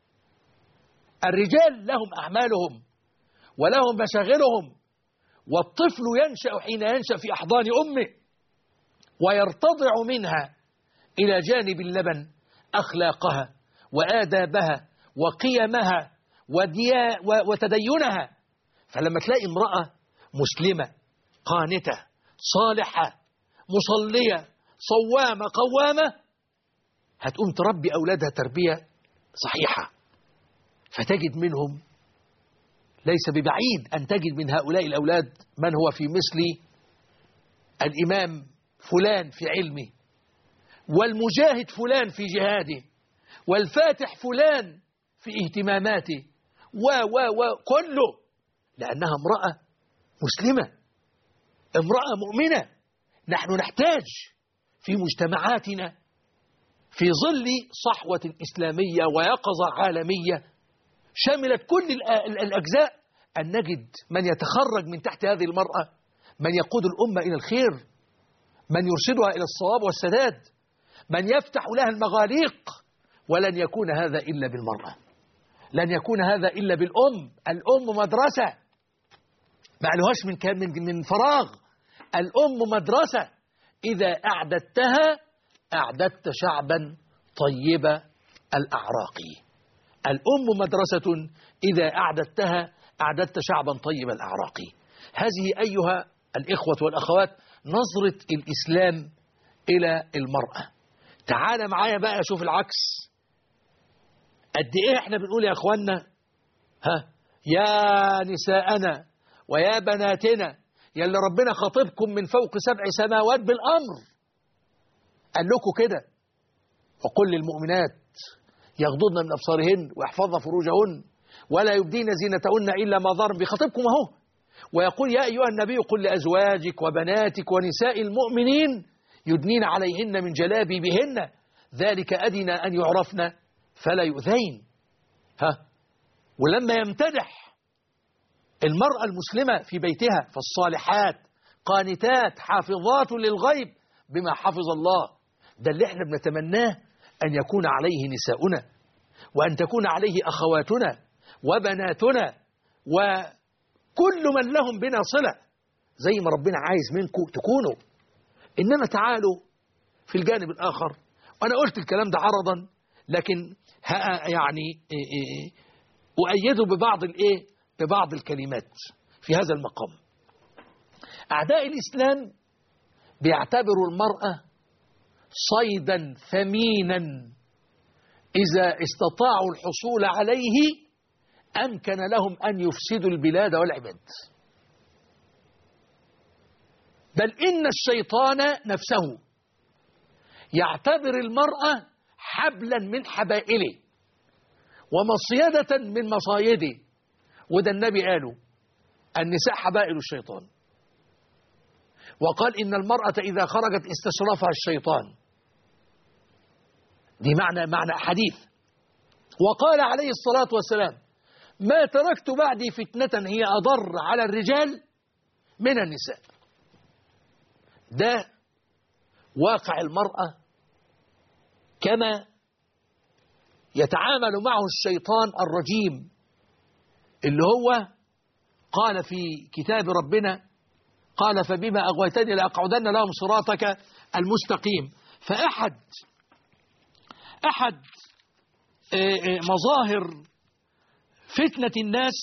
الرجال لهم أعمالهم ولهم مشاغلهم، والطفل ينشأ حين ينشأ في أحضان أمه ويرتضع منها إلى جانب اللبن أخلاقها وآدابها وقيمها وديا وتدينها. فلما تلاقي امرأة مسلمة قانتة صالحة مصلية صوامة قوامة، هتقوم تربي أولادها تربية صحيحة، فتجد منهم ليس ببعيد أن تجد من هؤلاء الأولاد من هو في مثل الإمام فلان في علمه، والمجاهد فلان في جهاده، والفاتح فلان في اهتماماته، و و و كله، لأنها امرأة مسلمة، امرأة مؤمنة. نحن نحتاج في مجتمعاتنا في ظل صحوة إسلامية ويقظة عالمية شملت كل الأجزاء أن نجد من يتخرج من تحت هذه المرأة، من يقود الأمة إلى الخير، من يرشدها إلى الصواب والسداد، من يفتح لها المغاليق. ولن يكون هذا إلا بالمرأة، لن يكون هذا إلا بالأم. الأم مدرسة، ما قالوهاش من من من فراغ. الأم مدرسة، إذا أعددتها أعددت شعبا طيب الأعراق. الأم مدرسة، إذا أعددتها أعددت شعبا طيب الأعراق. هذه أيها الإخوة والأخوات نظرة الإسلام إلى المرأة. تعال معايا بقى شوف العكس. قد إيه إحنا بنقول يا أخوانا، ها يا نساءنا ويا بناتنا يا اللي ربنا خاطبكم من فوق سبع سماوات بالأمر، قال لكم كده: وقل للمؤمنات يغضضن من أبصارهن ويحفظن فروجهن ولا يبدين زينتهن إلا ما ظهر. بخاطبكم أهو، ويقول: يا أيها النبي قل لأزواجك وبناتك ونساء المؤمنين يدنين عليهن من جلابيبهن ذلك أدنى أن يعرفن فلا يؤذين. ها، ولما يمتدح المرأة المسلمة في بيتها: فالصالحات قانتات حافظات للغيب بما حفظ الله. ده اللي احنا بنتمناه أن يكون عليه نساؤنا، وأن تكون عليه أخواتنا وبناتنا وكل من لهم بنا صلة، زي ما ربنا عايز منكم تكونوا. إنما تعالوا في الجانب الآخر، وأنا قلت الكلام ده عرضا، لكن يعني أؤيده ببعض الإيه ببعض الكلمات في هذا المقام. أعداء الإسلام بيعتبروا المرأة صيدا ثمينا إذا استطاعوا الحصول عليه أمكن لهم أن يفسدوا البلاد والعباد. بل إن الشيطان نفسه يعتبر المرأة حبلا من حبائله ومصيدة من مصايده. وده النبي قاله: النساء حبائل الشيطان. وقال: إن المرأة إذا خرجت استشرفها الشيطان. دي معنى معنى حديث. وقال عليه الصلاة والسلام: ما تركت بعدي فتنة هي أضر على الرجال من النساء. ده واقع المرأة كما يتعامل معه الشيطان الرجيم، اللي هو قال في كتاب ربنا: قال فبما أغويتني لأقعدن لهم صراطك المستقيم. فأحد أحد مظاهر فتنة الناس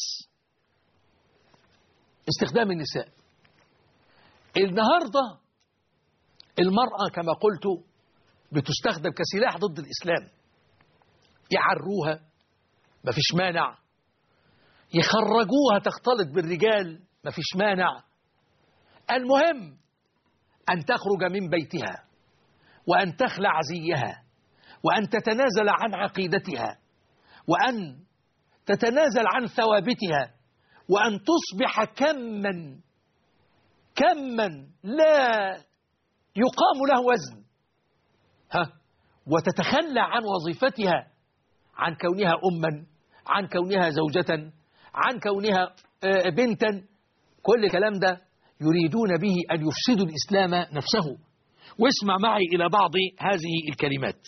استخدام النساء. النهاردة المرأة كما قلت بتستخدم كسلاح ضد الإسلام. يعروها مفيش مانع، يخرجوها تختلط بالرجال مفيش مانع، المهم أن تخرج من بيتها وأن تخلع زيها وأن تتنازل عن عقيدتها وأن تتنازل عن ثوابتها وأن تصبح كما كما لا يقام له وزن، ها، وتتخلى عن وظيفتها، عن كونها أما، عن كونها زوجة، عن كونها بنتا. كل الكلام ده يريدون به أن يفسدوا الإسلام نفسه. واسمع معي إلى بعض هذه الكلمات.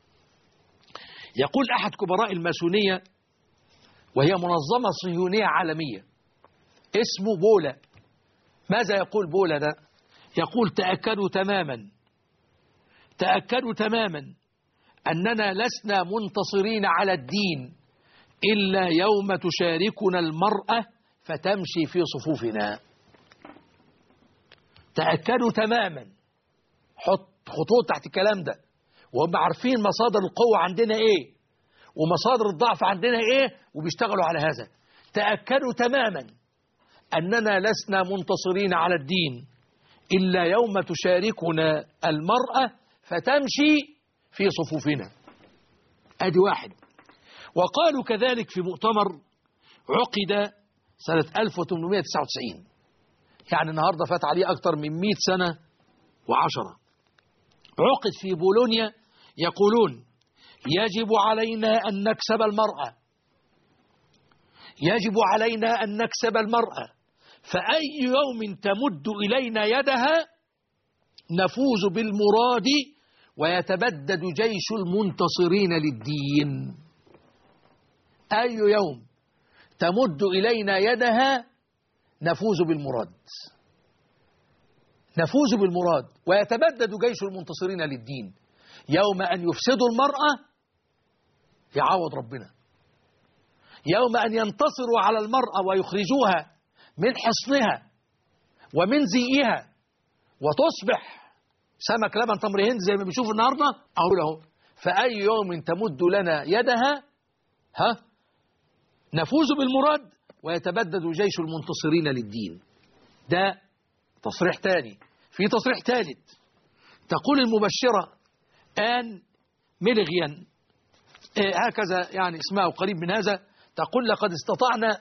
يقول أحد كبراء الماسونية، وهي منظمة صهيونية عالمية، اسمه بولا. ماذا يقول بولا ده؟ يقول: تأكدوا تماما تأكدوا تماما أننا لسنا منتصرين على الدين إلا يوم تشاركنا المرأة فتمشي في صفوفنا. تأكدوا تماما، حط خطوط تحت الكلام ده، وهم عارفين مصادر القوة عندنا إيه ومصادر الضعف عندنا إيه وبيشتغلوا على هذا. تأكدوا تماما أننا لسنا منتصرين على الدين إلا يوم تشاركنا المرأة فتمشي في صفوفنا. أدي واحد. وقالوا كذلك في مؤتمر عقد سنة ألف وثمانمائة وتسعة وتسعين، يعني النهاردة فات عليه أكثر من مئة سنة وعشرة، عقد في بولونيا، يقولون يجب علينا أن نكسب المرأة، يجب علينا أن نكسب المرأة، فأي يوم تمد إلينا يدها نفوز بالمراد ويتبدد جيش المنتصرين للدين. أي يوم تمد إلينا يدها نفوز بالمراد، نفوز بالمراد ويتبدد جيش المنتصرين للدين. يوم أن يفسدوا المرأة يعوض ربنا، يوم أن ينتصروا على المرأة ويخرجوها من حصنها ومن زيها وتصبح سمك لبن تمر هند زي ما بنشوف النهارده، أقول أهو فأي يوم تمد لنا يدها ها نفوز بالمراد ويتبدد جيش المنتصرين للدين. ده تصريح تاني. في تصريح ثالث، تقول المبشرة آن ميلغيان هكذا يعني اسمه قريب من هذا، تقول لقد استطعنا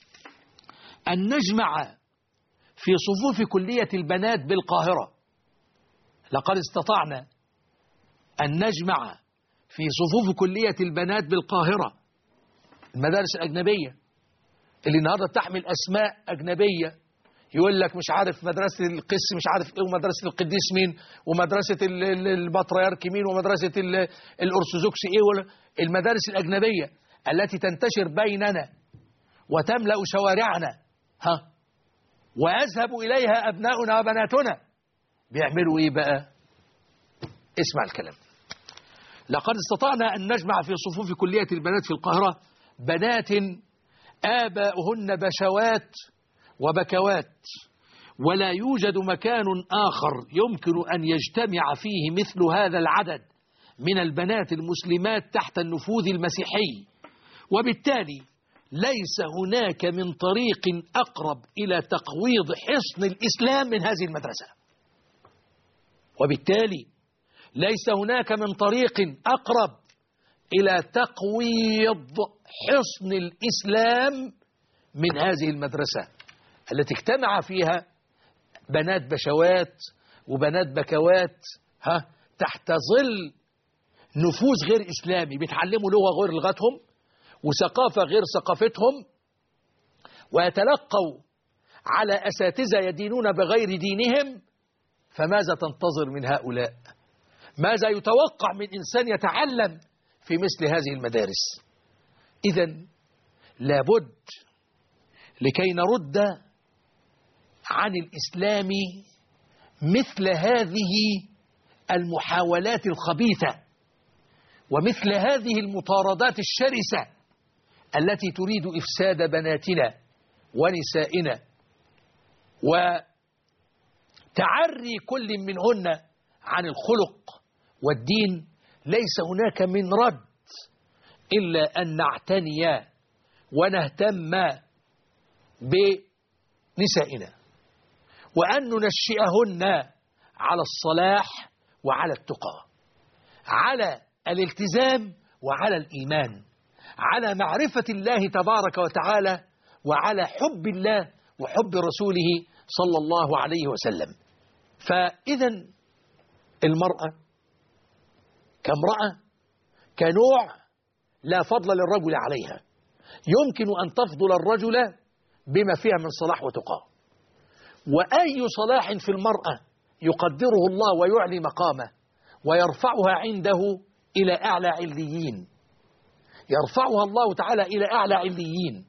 أن نجمع في صفوف كلية البنات بالقاهرة، لقد استطعنا أن نجمع في صفوف كلية البنات بالقاهرة، المدارس الأجنبية اللي النهاردة تحمل أسماء أجنبية، يقول لك مش عارف مدرسة القس مش عارف إيه، ومدرسة القديس مين، ومدرسة البطريرك مين، ومدرسة الأرثوذكس إيه، ولا المدارس الأجنبية التي تنتشر بيننا وتملأ شوارعنا ها ويذهب إليها أبناؤنا وبناتنا، بيعملوا إيه بقى؟ اسمع الكلام. لقد استطعنا أن نجمع في صفوف كلية البنات في القاهرة بنات آباؤهن بشوات وبكوات، ولا يوجد مكان آخر يمكن أن يجتمع فيه مثل هذا العدد من البنات المسلمات تحت النفوذ المسيحي، وبالتالي ليس هناك من طريق أقرب إلى تقويض حصن الإسلام من هذه المدرسة، وبالتالي ليس هناك من طريق أقرب إلى تقويض حصن الإسلام من هذه المدرسة التي اجتمع فيها بنات بشوات وبنات بكوات ها تحت ظل نفوذ غير إسلامي، بيتعلموا لغة غير لغتهم وثقافة غير ثقافتهم، ويتلقوا على أساتذة يدينون بغير دينهم. فماذا تنتظر من هؤلاء؟ ماذا يتوقع من إنسان يتعلم في مثل هذه المدارس؟ إذن لابد لكي نرد عن الإسلام مثل هذه المحاولات الخبيثة ومثل هذه المطاردات الشرسة التي تريد إفساد بناتنا ونسائنا وتعري كل منهن عن الخلق والدين. ليس هناك من رد إلا أن نعتني ونهتم بنسائنا وأن ننشئهن على الصلاح وعلى التقى، على الالتزام وعلى الإيمان، على معرفة الله تبارك وتعالى وعلى حب الله وحب رسوله صلى الله عليه وسلم. فإذا المرأة كامرأة كنوع لا فضل للرجل عليها، يمكن أن تفضل الرجل بما فيها من صلاح وتقى، وأي صلاح في المرأة يقدره الله ويعلي مقامه ويرفعها عنده إلى أعلى عليين، يرفعها الله تعالى إلى أعلى عليين.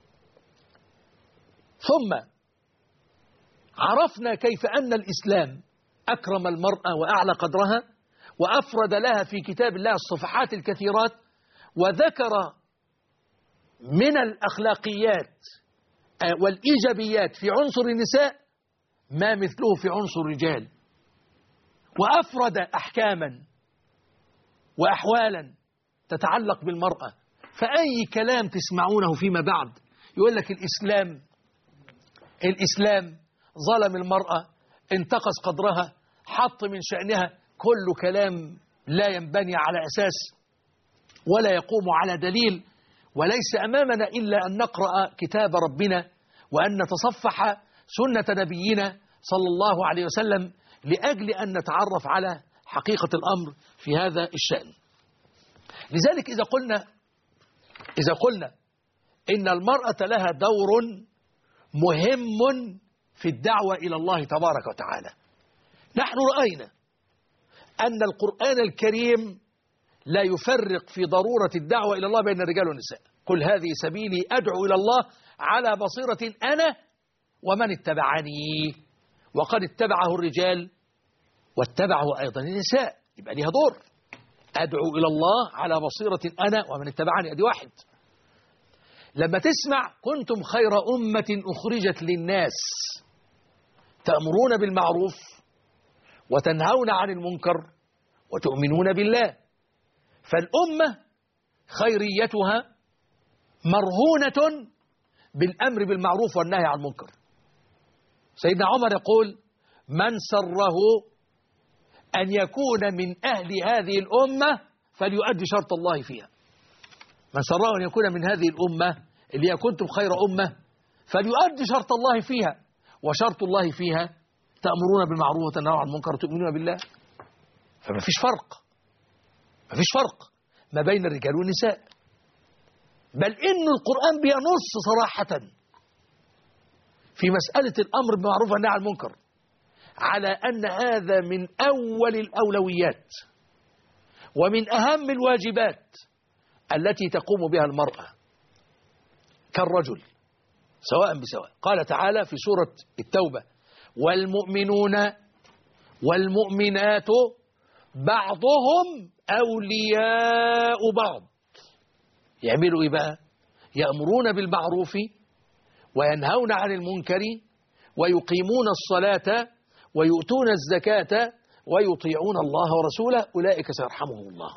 ثم عرفنا كيف أن الإسلام أكرم المرأة وأعلى قدرها وأفرد لها في كتاب الله الصفحات الكثيرات، وذكر من الأخلاقيات والإيجابيات في عنصر النساء ما مثله في عنصر الرجال، وأفرد أحكاما وأحوالا تتعلق بالمرأة. فأي كلام تسمعونه فيما بعد يقول لك الإسلام الإسلام ظلم المرأة انتقص قدرها، حط من شأنها، كل كلام لا ينبني على أساس ولا يقوم على دليل. وليس أمامنا إلا أن نقرأ كتاب ربنا وأن نتصفح سنة نبينا صلى الله عليه وسلم لأجل أن نتعرف على حقيقة الأمر في هذا الشأن. لذلك إذا قلنا إذا قلنا إن المرأة لها دور مهم في الدعوة إلى الله تبارك وتعالى، نحن رأينا أن القرآن الكريم لا يفرق في ضرورة الدعوة إلى الله بين الرجال والنساء. قل هذه سبيلي أدعو إلى الله على بصيرة أنا ومن اتبعني، وقد اتبعه الرجال واتبعه أيضا النساء، يبقى ليها دور. أدعو إلى الله على بصيرة أنا ومن اتبعني، أدي واحد. لما تسمع كنتم خير أمة أخرجت للناس تأمرون بالمعروف وتنهون عن المنكر وتؤمنون بالله، فالأمة خيريتها مرهونة بالأمر بالمعروف والنهي عن المنكر. سيدنا عمر يقول: من سره أن يكون من أهل هذه الأمة فليؤدي شرط الله فيها. من سره أن يكون من هذه الأمة اللي هي كنتم خير أمة فليؤدي شرط الله فيها، وشرط الله فيها تأمرون بالمعروف وتنهون عن المنكر وتؤمنون بالله. فما فيش فرق، ما فيش فرق ما بين الرجال والنساء، بل إن القرآن بينص صراحة في مسألة الأمر بالمعروف والنهي عن المنكر على أن هذا من أول الأولويات ومن أهم الواجبات التي تقوم بها المرأة كالرجل سواء بسواء. قال تعالى في سورة التوبة: والمؤمنون والمؤمنات بعضهم أولياء بعض. يعملوا إيه بقى؟ يأمرون بالمعروف وينهون عن المنكر ويقيمون الصلاة ويؤتون الزكاة ويطيعون الله ورسوله أولئك سيرحمهم الله.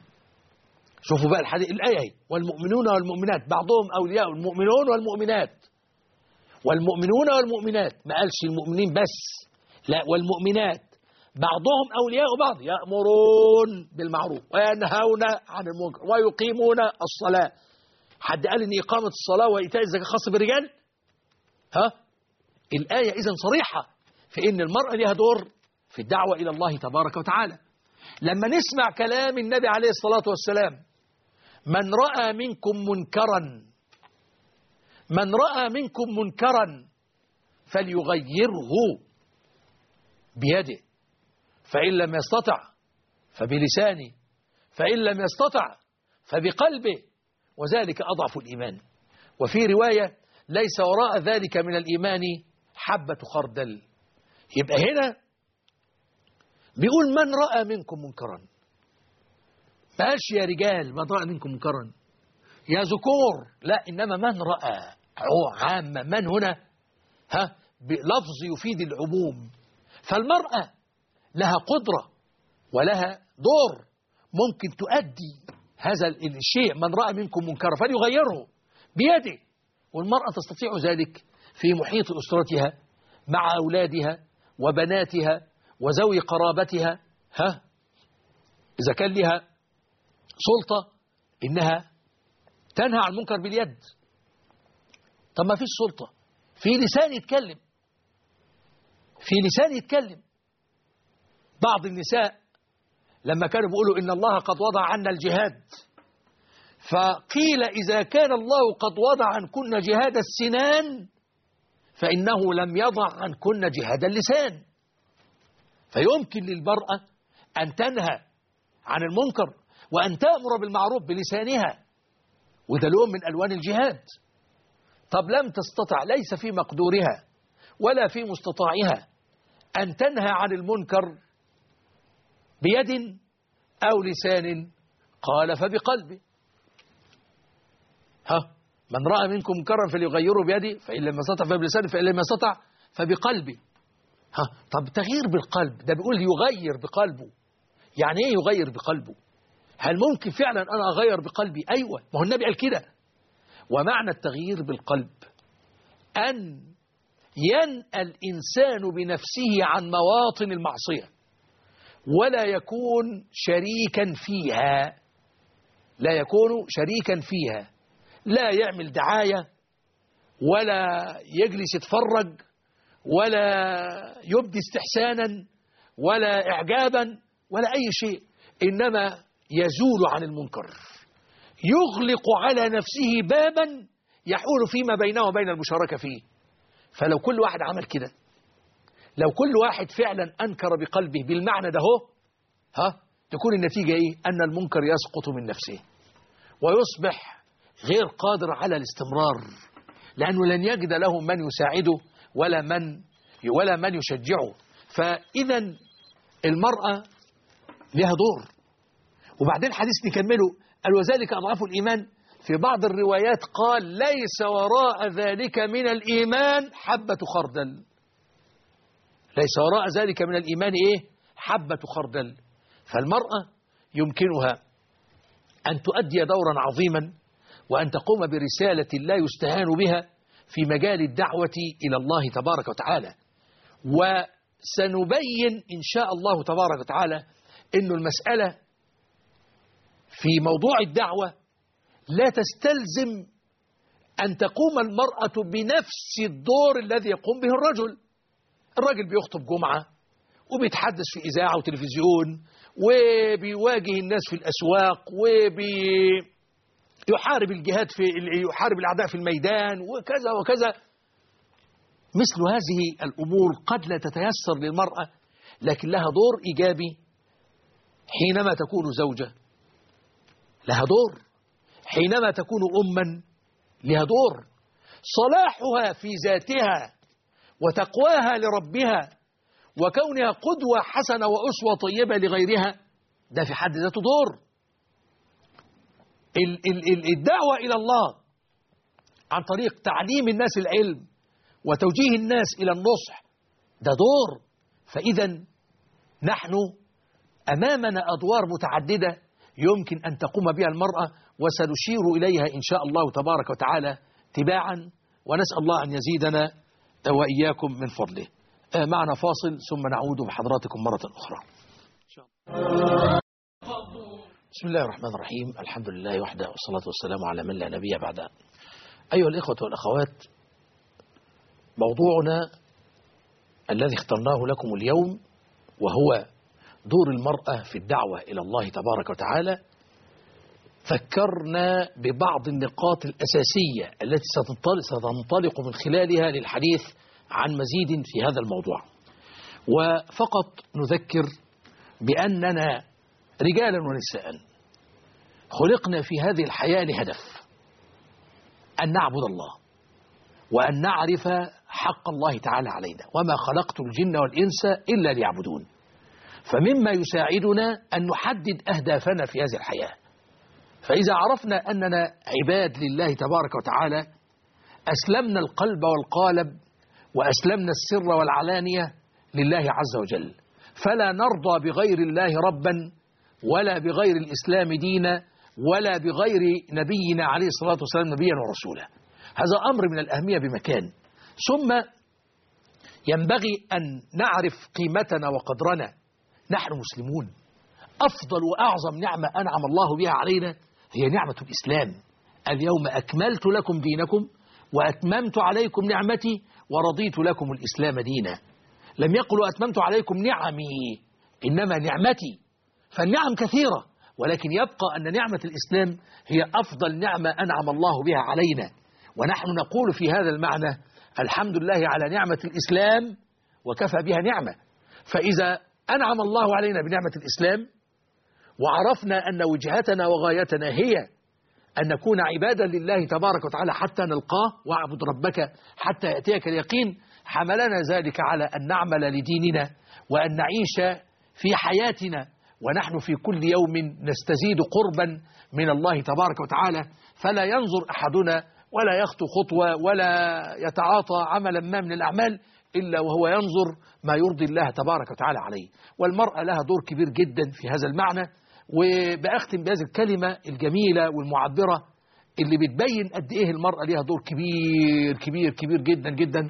شوفوا بقى الحديث الآية هي: والمؤمنون والمؤمنات بعضهم أولياء، المؤمنون والمؤمنات، والمؤمنون والمؤمنات، ما قالش المؤمنين بس، لا، والمؤمنات بعضهم أولياء بعض، يأمرون بالمعروف وينهون عن المنكر ويقيمون الصلاة. حد قال إن إقامة الصلاة وإيتاء الزكاة خاص بالرجال؟ ها؟ الآية إذن صريحة في إن المرأة لها دور في الدعوة إلى الله تبارك وتعالى. لما نسمع كلام النبي عليه الصلاة والسلام: من رأى منكم منكرا من رأى منكم منكرا فليغيره بيده، فإن لم يستطع فبلسانه، فإن لم يستطع فبقلبه، وذلك أضعف الإيمان. وفي رواية: ليس وراء ذلك من الإيمان حبة خردل. يبقى هنا بيقول من رأى منكم منكرا، ما قالش يا رجال من رأى منكم منكرا يا ذكور، لا، إنما من رأى عامة. من هنا ها بلفظ يفيد العموم. فالمرأة لها قدرة ولها دور، ممكن تؤدي هذا الشيء. من رأى منكم منكرا فليغيره بيده، والمرأة تستطيع ذلك في محيط أسرتها مع أولادها وبناتها وذوي قرابتها. ها إذا كان لها سلطة إنها تنهى عن المنكر باليد. طب ما فيش سلطة، في لسان يتكلم، في لسان يتكلم. بعض النساء لما كانوا بيقولوا إن الله قد وضع عنا الجهاد، فقيل إذا كان الله قد وضع عنكن جهاد السنان فإنه لم يضع عنكن جهاد اللسان. فيمكن للمرأة أن تنهى عن المنكر وأن تأمر بالمعروف بلسانها، وده لون من ألوان الجهاد. طب لم تستطع، ليس في مقدورها ولا في مستطاعها أن تنهى عن المنكر بيد أو لسان، قال فبقلبه. ها من رأى منكم منكرا فليغيره بيده، فإن لم يستطع فبلسانه، فإن لم يستطع فبقلبه. ها طب تغيير بالقلب، ده بيقول يغير بقلبه. يعني ايه يغير بقلبه؟ هل ممكن فعلا أنا أغير بقلبي؟ أيوة، ما هو النبي قال كده. ومعنى التغيير بالقلب أن ينأى الإنسان بنفسه عن مواطن المعصية ولا يكون شريكا فيها، لا يكون شريكا فيها، لا يعمل دعاية ولا يجلس يتفرج ولا يبدي استحسانا ولا إعجابا ولا أي شيء، إنما يزول عن المنكر، يغلق على نفسه بابا يحول فيما بينه وبين المشاركة فيه. فلو كل واحد عمل كده، لو كل واحد فعلا أنكر بقلبه بالمعنى ده هو ها تكون النتيجة إيه؟ أن المنكر يسقط من نفسه ويصبح غير قادر على الاستمرار، لأنه لن يجد له من يساعده ولا من ولا من يشجعه. فإذا المرأة لها دور. وبعدين حديث نكمله، قال وذلك أضعاف الإيمان. في بعض الروايات قال ليس وراء ذلك من الإيمان حبة خردل، ليس وراء ذلك من الإيمان إيه؟ حبة خردل. فالمرأة يمكنها أن تؤدي دورا عظيما وأن تقوم برسالة لا يستهان بها في مجال الدعوة إلى الله تبارك وتعالى. وسنبين إن شاء الله تبارك وتعالى أن المسألة في موضوع الدعوة لا تستلزم أن تقوم المرأة بنفس الدور الذي يقوم به الرجل. الرجل بيخطب جمعة وبيتحدث في إذاعة وتلفزيون وبيواجه الناس في الأسواق وبيحارب الجهاد في يحارب الأعداء في الميدان وكذا وكذا. مثل هذه الأمور قد لا تتيسر للمرأة، لكن لها دور إيجابي حينما تكون زوجة، لها دور حينما تكون أما، لها دور. صلاحها في ذاتها وتقواها لربها وكونها قدوة حسنة وأسوة طيبة لغيرها، ده في حد ذاته دور. الدعوة إلى الله عن طريق تعليم الناس العلم وتوجيه الناس إلى النصح، ده دور. فإذا نحن أمامنا أدوار متعددة يمكن أن تقوم بها المرأة، وسنشير إليها إن شاء الله تبارك وتعالى تباعا، ونسأل الله أن يزيدنا وإياكم من فضله. معنا فاصل ثم نعود بحضراتكم مرة أخرى. بسم الله الرحمن الرحيم، الحمد لله وحده والصلاة والسلام على من لا نبي بعده. أيها الإخوة والأخوات، موضوعنا الذي اخترناه لكم اليوم وهو دور المرأة في الدعوة إلى الله تبارك وتعالى. فكرنا ببعض النقاط الأساسية التي ستنطلق من خلالها للحديث عن مزيد في هذا الموضوع. وفقط نذكر بأننا رجالا ونساء خلقنا في هذه الحياة لهدف، أن نعبد الله وأن نعرف حق الله تعالى علينا، وما خلقت الجن والإنس إلا ليعبدون. فمما يساعدنا أن نحدد أهدافنا في هذه الحياة. فإذا عرفنا أننا عباد لله تبارك وتعالى أسلمنا القلب والقالب وأسلمنا السر والعلانية لله عز وجل، فلا نرضى بغير الله ربا ولا بغير الإسلام دينا ولا بغير نبينا عليه الصلاة والسلام نبيا ورسولا. هذا أمر من الأهمية بمكان. ثم ينبغي أن نعرف قيمتنا وقدرنا. نحن مسلمون. أفضل وأعظم نعمة أنعم الله بها علينا هي نعمة الإسلام. اليوم أكملت لكم دينكم وأتممت عليكم نعمتي ورضيت لكم الإسلام دينا. لم يقلوا أتممت عليكم نعمي، إنما نعمتي. فالنعم كثيرة، ولكن يبقى أن نعمة الإسلام هي أفضل نعمة أنعم الله بها علينا. ونحن نقول في هذا المعنى الحمد لله على نعمة الإسلام وكفى بها نعمة. فإذا أنعم الله علينا بنعمة الإسلام وعرفنا أن وجهتنا وغايتنا هي أن نكون عبادا لله تبارك وتعالى حتى نلقاه، واعبد ربك حتى يأتيك اليقين، حملنا ذلك على أن نعمل لديننا وأن نعيش في حياتنا ونحن في كل يوم نستزيد قربا من الله تبارك وتعالى. فلا ينظر أحدنا ولا يخطو خطوة ولا يتعاطى عملا ما من الأعمال إلا وهو ينظر ما يرضي الله تبارك وتعالى عليه. والمرأة لها دور كبير جدا في هذا المعنى. وبأختم بهذه الكلمة الجميلة والمعبرة اللي بتبين قد إيه المرأة لها دور كبير كبير كبير جدا جدا.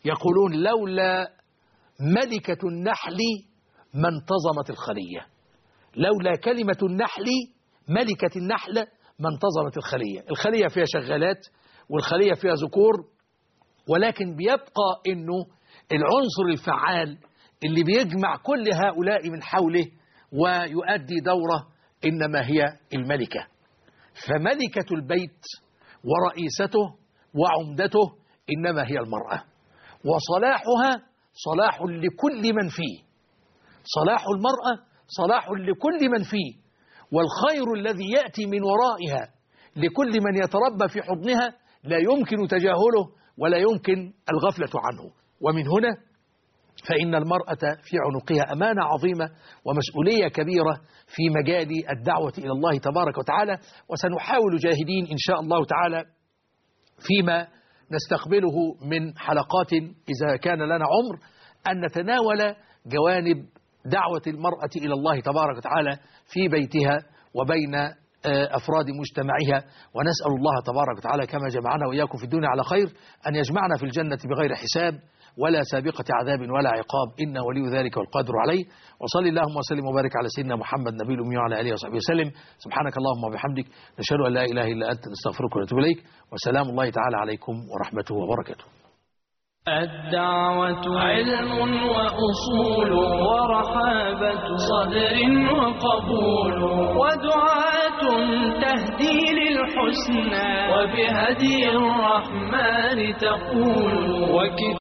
يقولون لولا ملكة النحل ما انتظمت الخلية، لولا كلمة النحل ملكة النحل ما انتظمت الخلية. الخلية فيها شغالات والخلية فيها ذكور، ولكن بيبقى إنه العنصر الفعال اللي بيجمع كل هؤلاء من حوله ويؤدي دوره إنما هي الملكة. فملكة البيت ورئيسته وعمدته إنما هي المرأة، وصلاحها صلاح لكل من فيه، صلاح المرأة صلاح لكل من فيه، والخير الذي يأتي من ورائها لكل من يتربى في حضنها لا يمكن تجاهله ولا يمكن الغفلة عنه. ومن هنا فإن المرأة في عنقها أمانة عظيمة ومسؤولية كبيرة في مجال الدعوة إلى الله تبارك وتعالى، وسنحاول جاهدين إن شاء الله تعالى فيما نستقبله من حلقات إذا كان لنا عمر أن نتناول جوانب دعوة المرأة إلى الله تبارك وتعالى في بيتها وبين أفراد مجتمعها، ونسأل الله تبارك وتعالى كما جمعنا وإياكم في الدنيا على خير أن يجمعنا في الجنة بغير حساب ولا سابقة عذاب ولا عقاب، إنه ولي ذلك والقادر عليه. وصلي اللهم وسلم وبارك على سيدنا محمد نبي الأمي وعلى آله وصحبه وسلم. سبحانك اللهم وبحمدك، نشهد أن لا إله إلا أنت، نستغفرك ونتوب إليك، وسلام الله تعالى عليكم ورحمته وبركاته. الدعوة علم وأصول ورحابة صدر وقبول، ودعاة تهدي للحسنى وبهدي الرحمن تقول.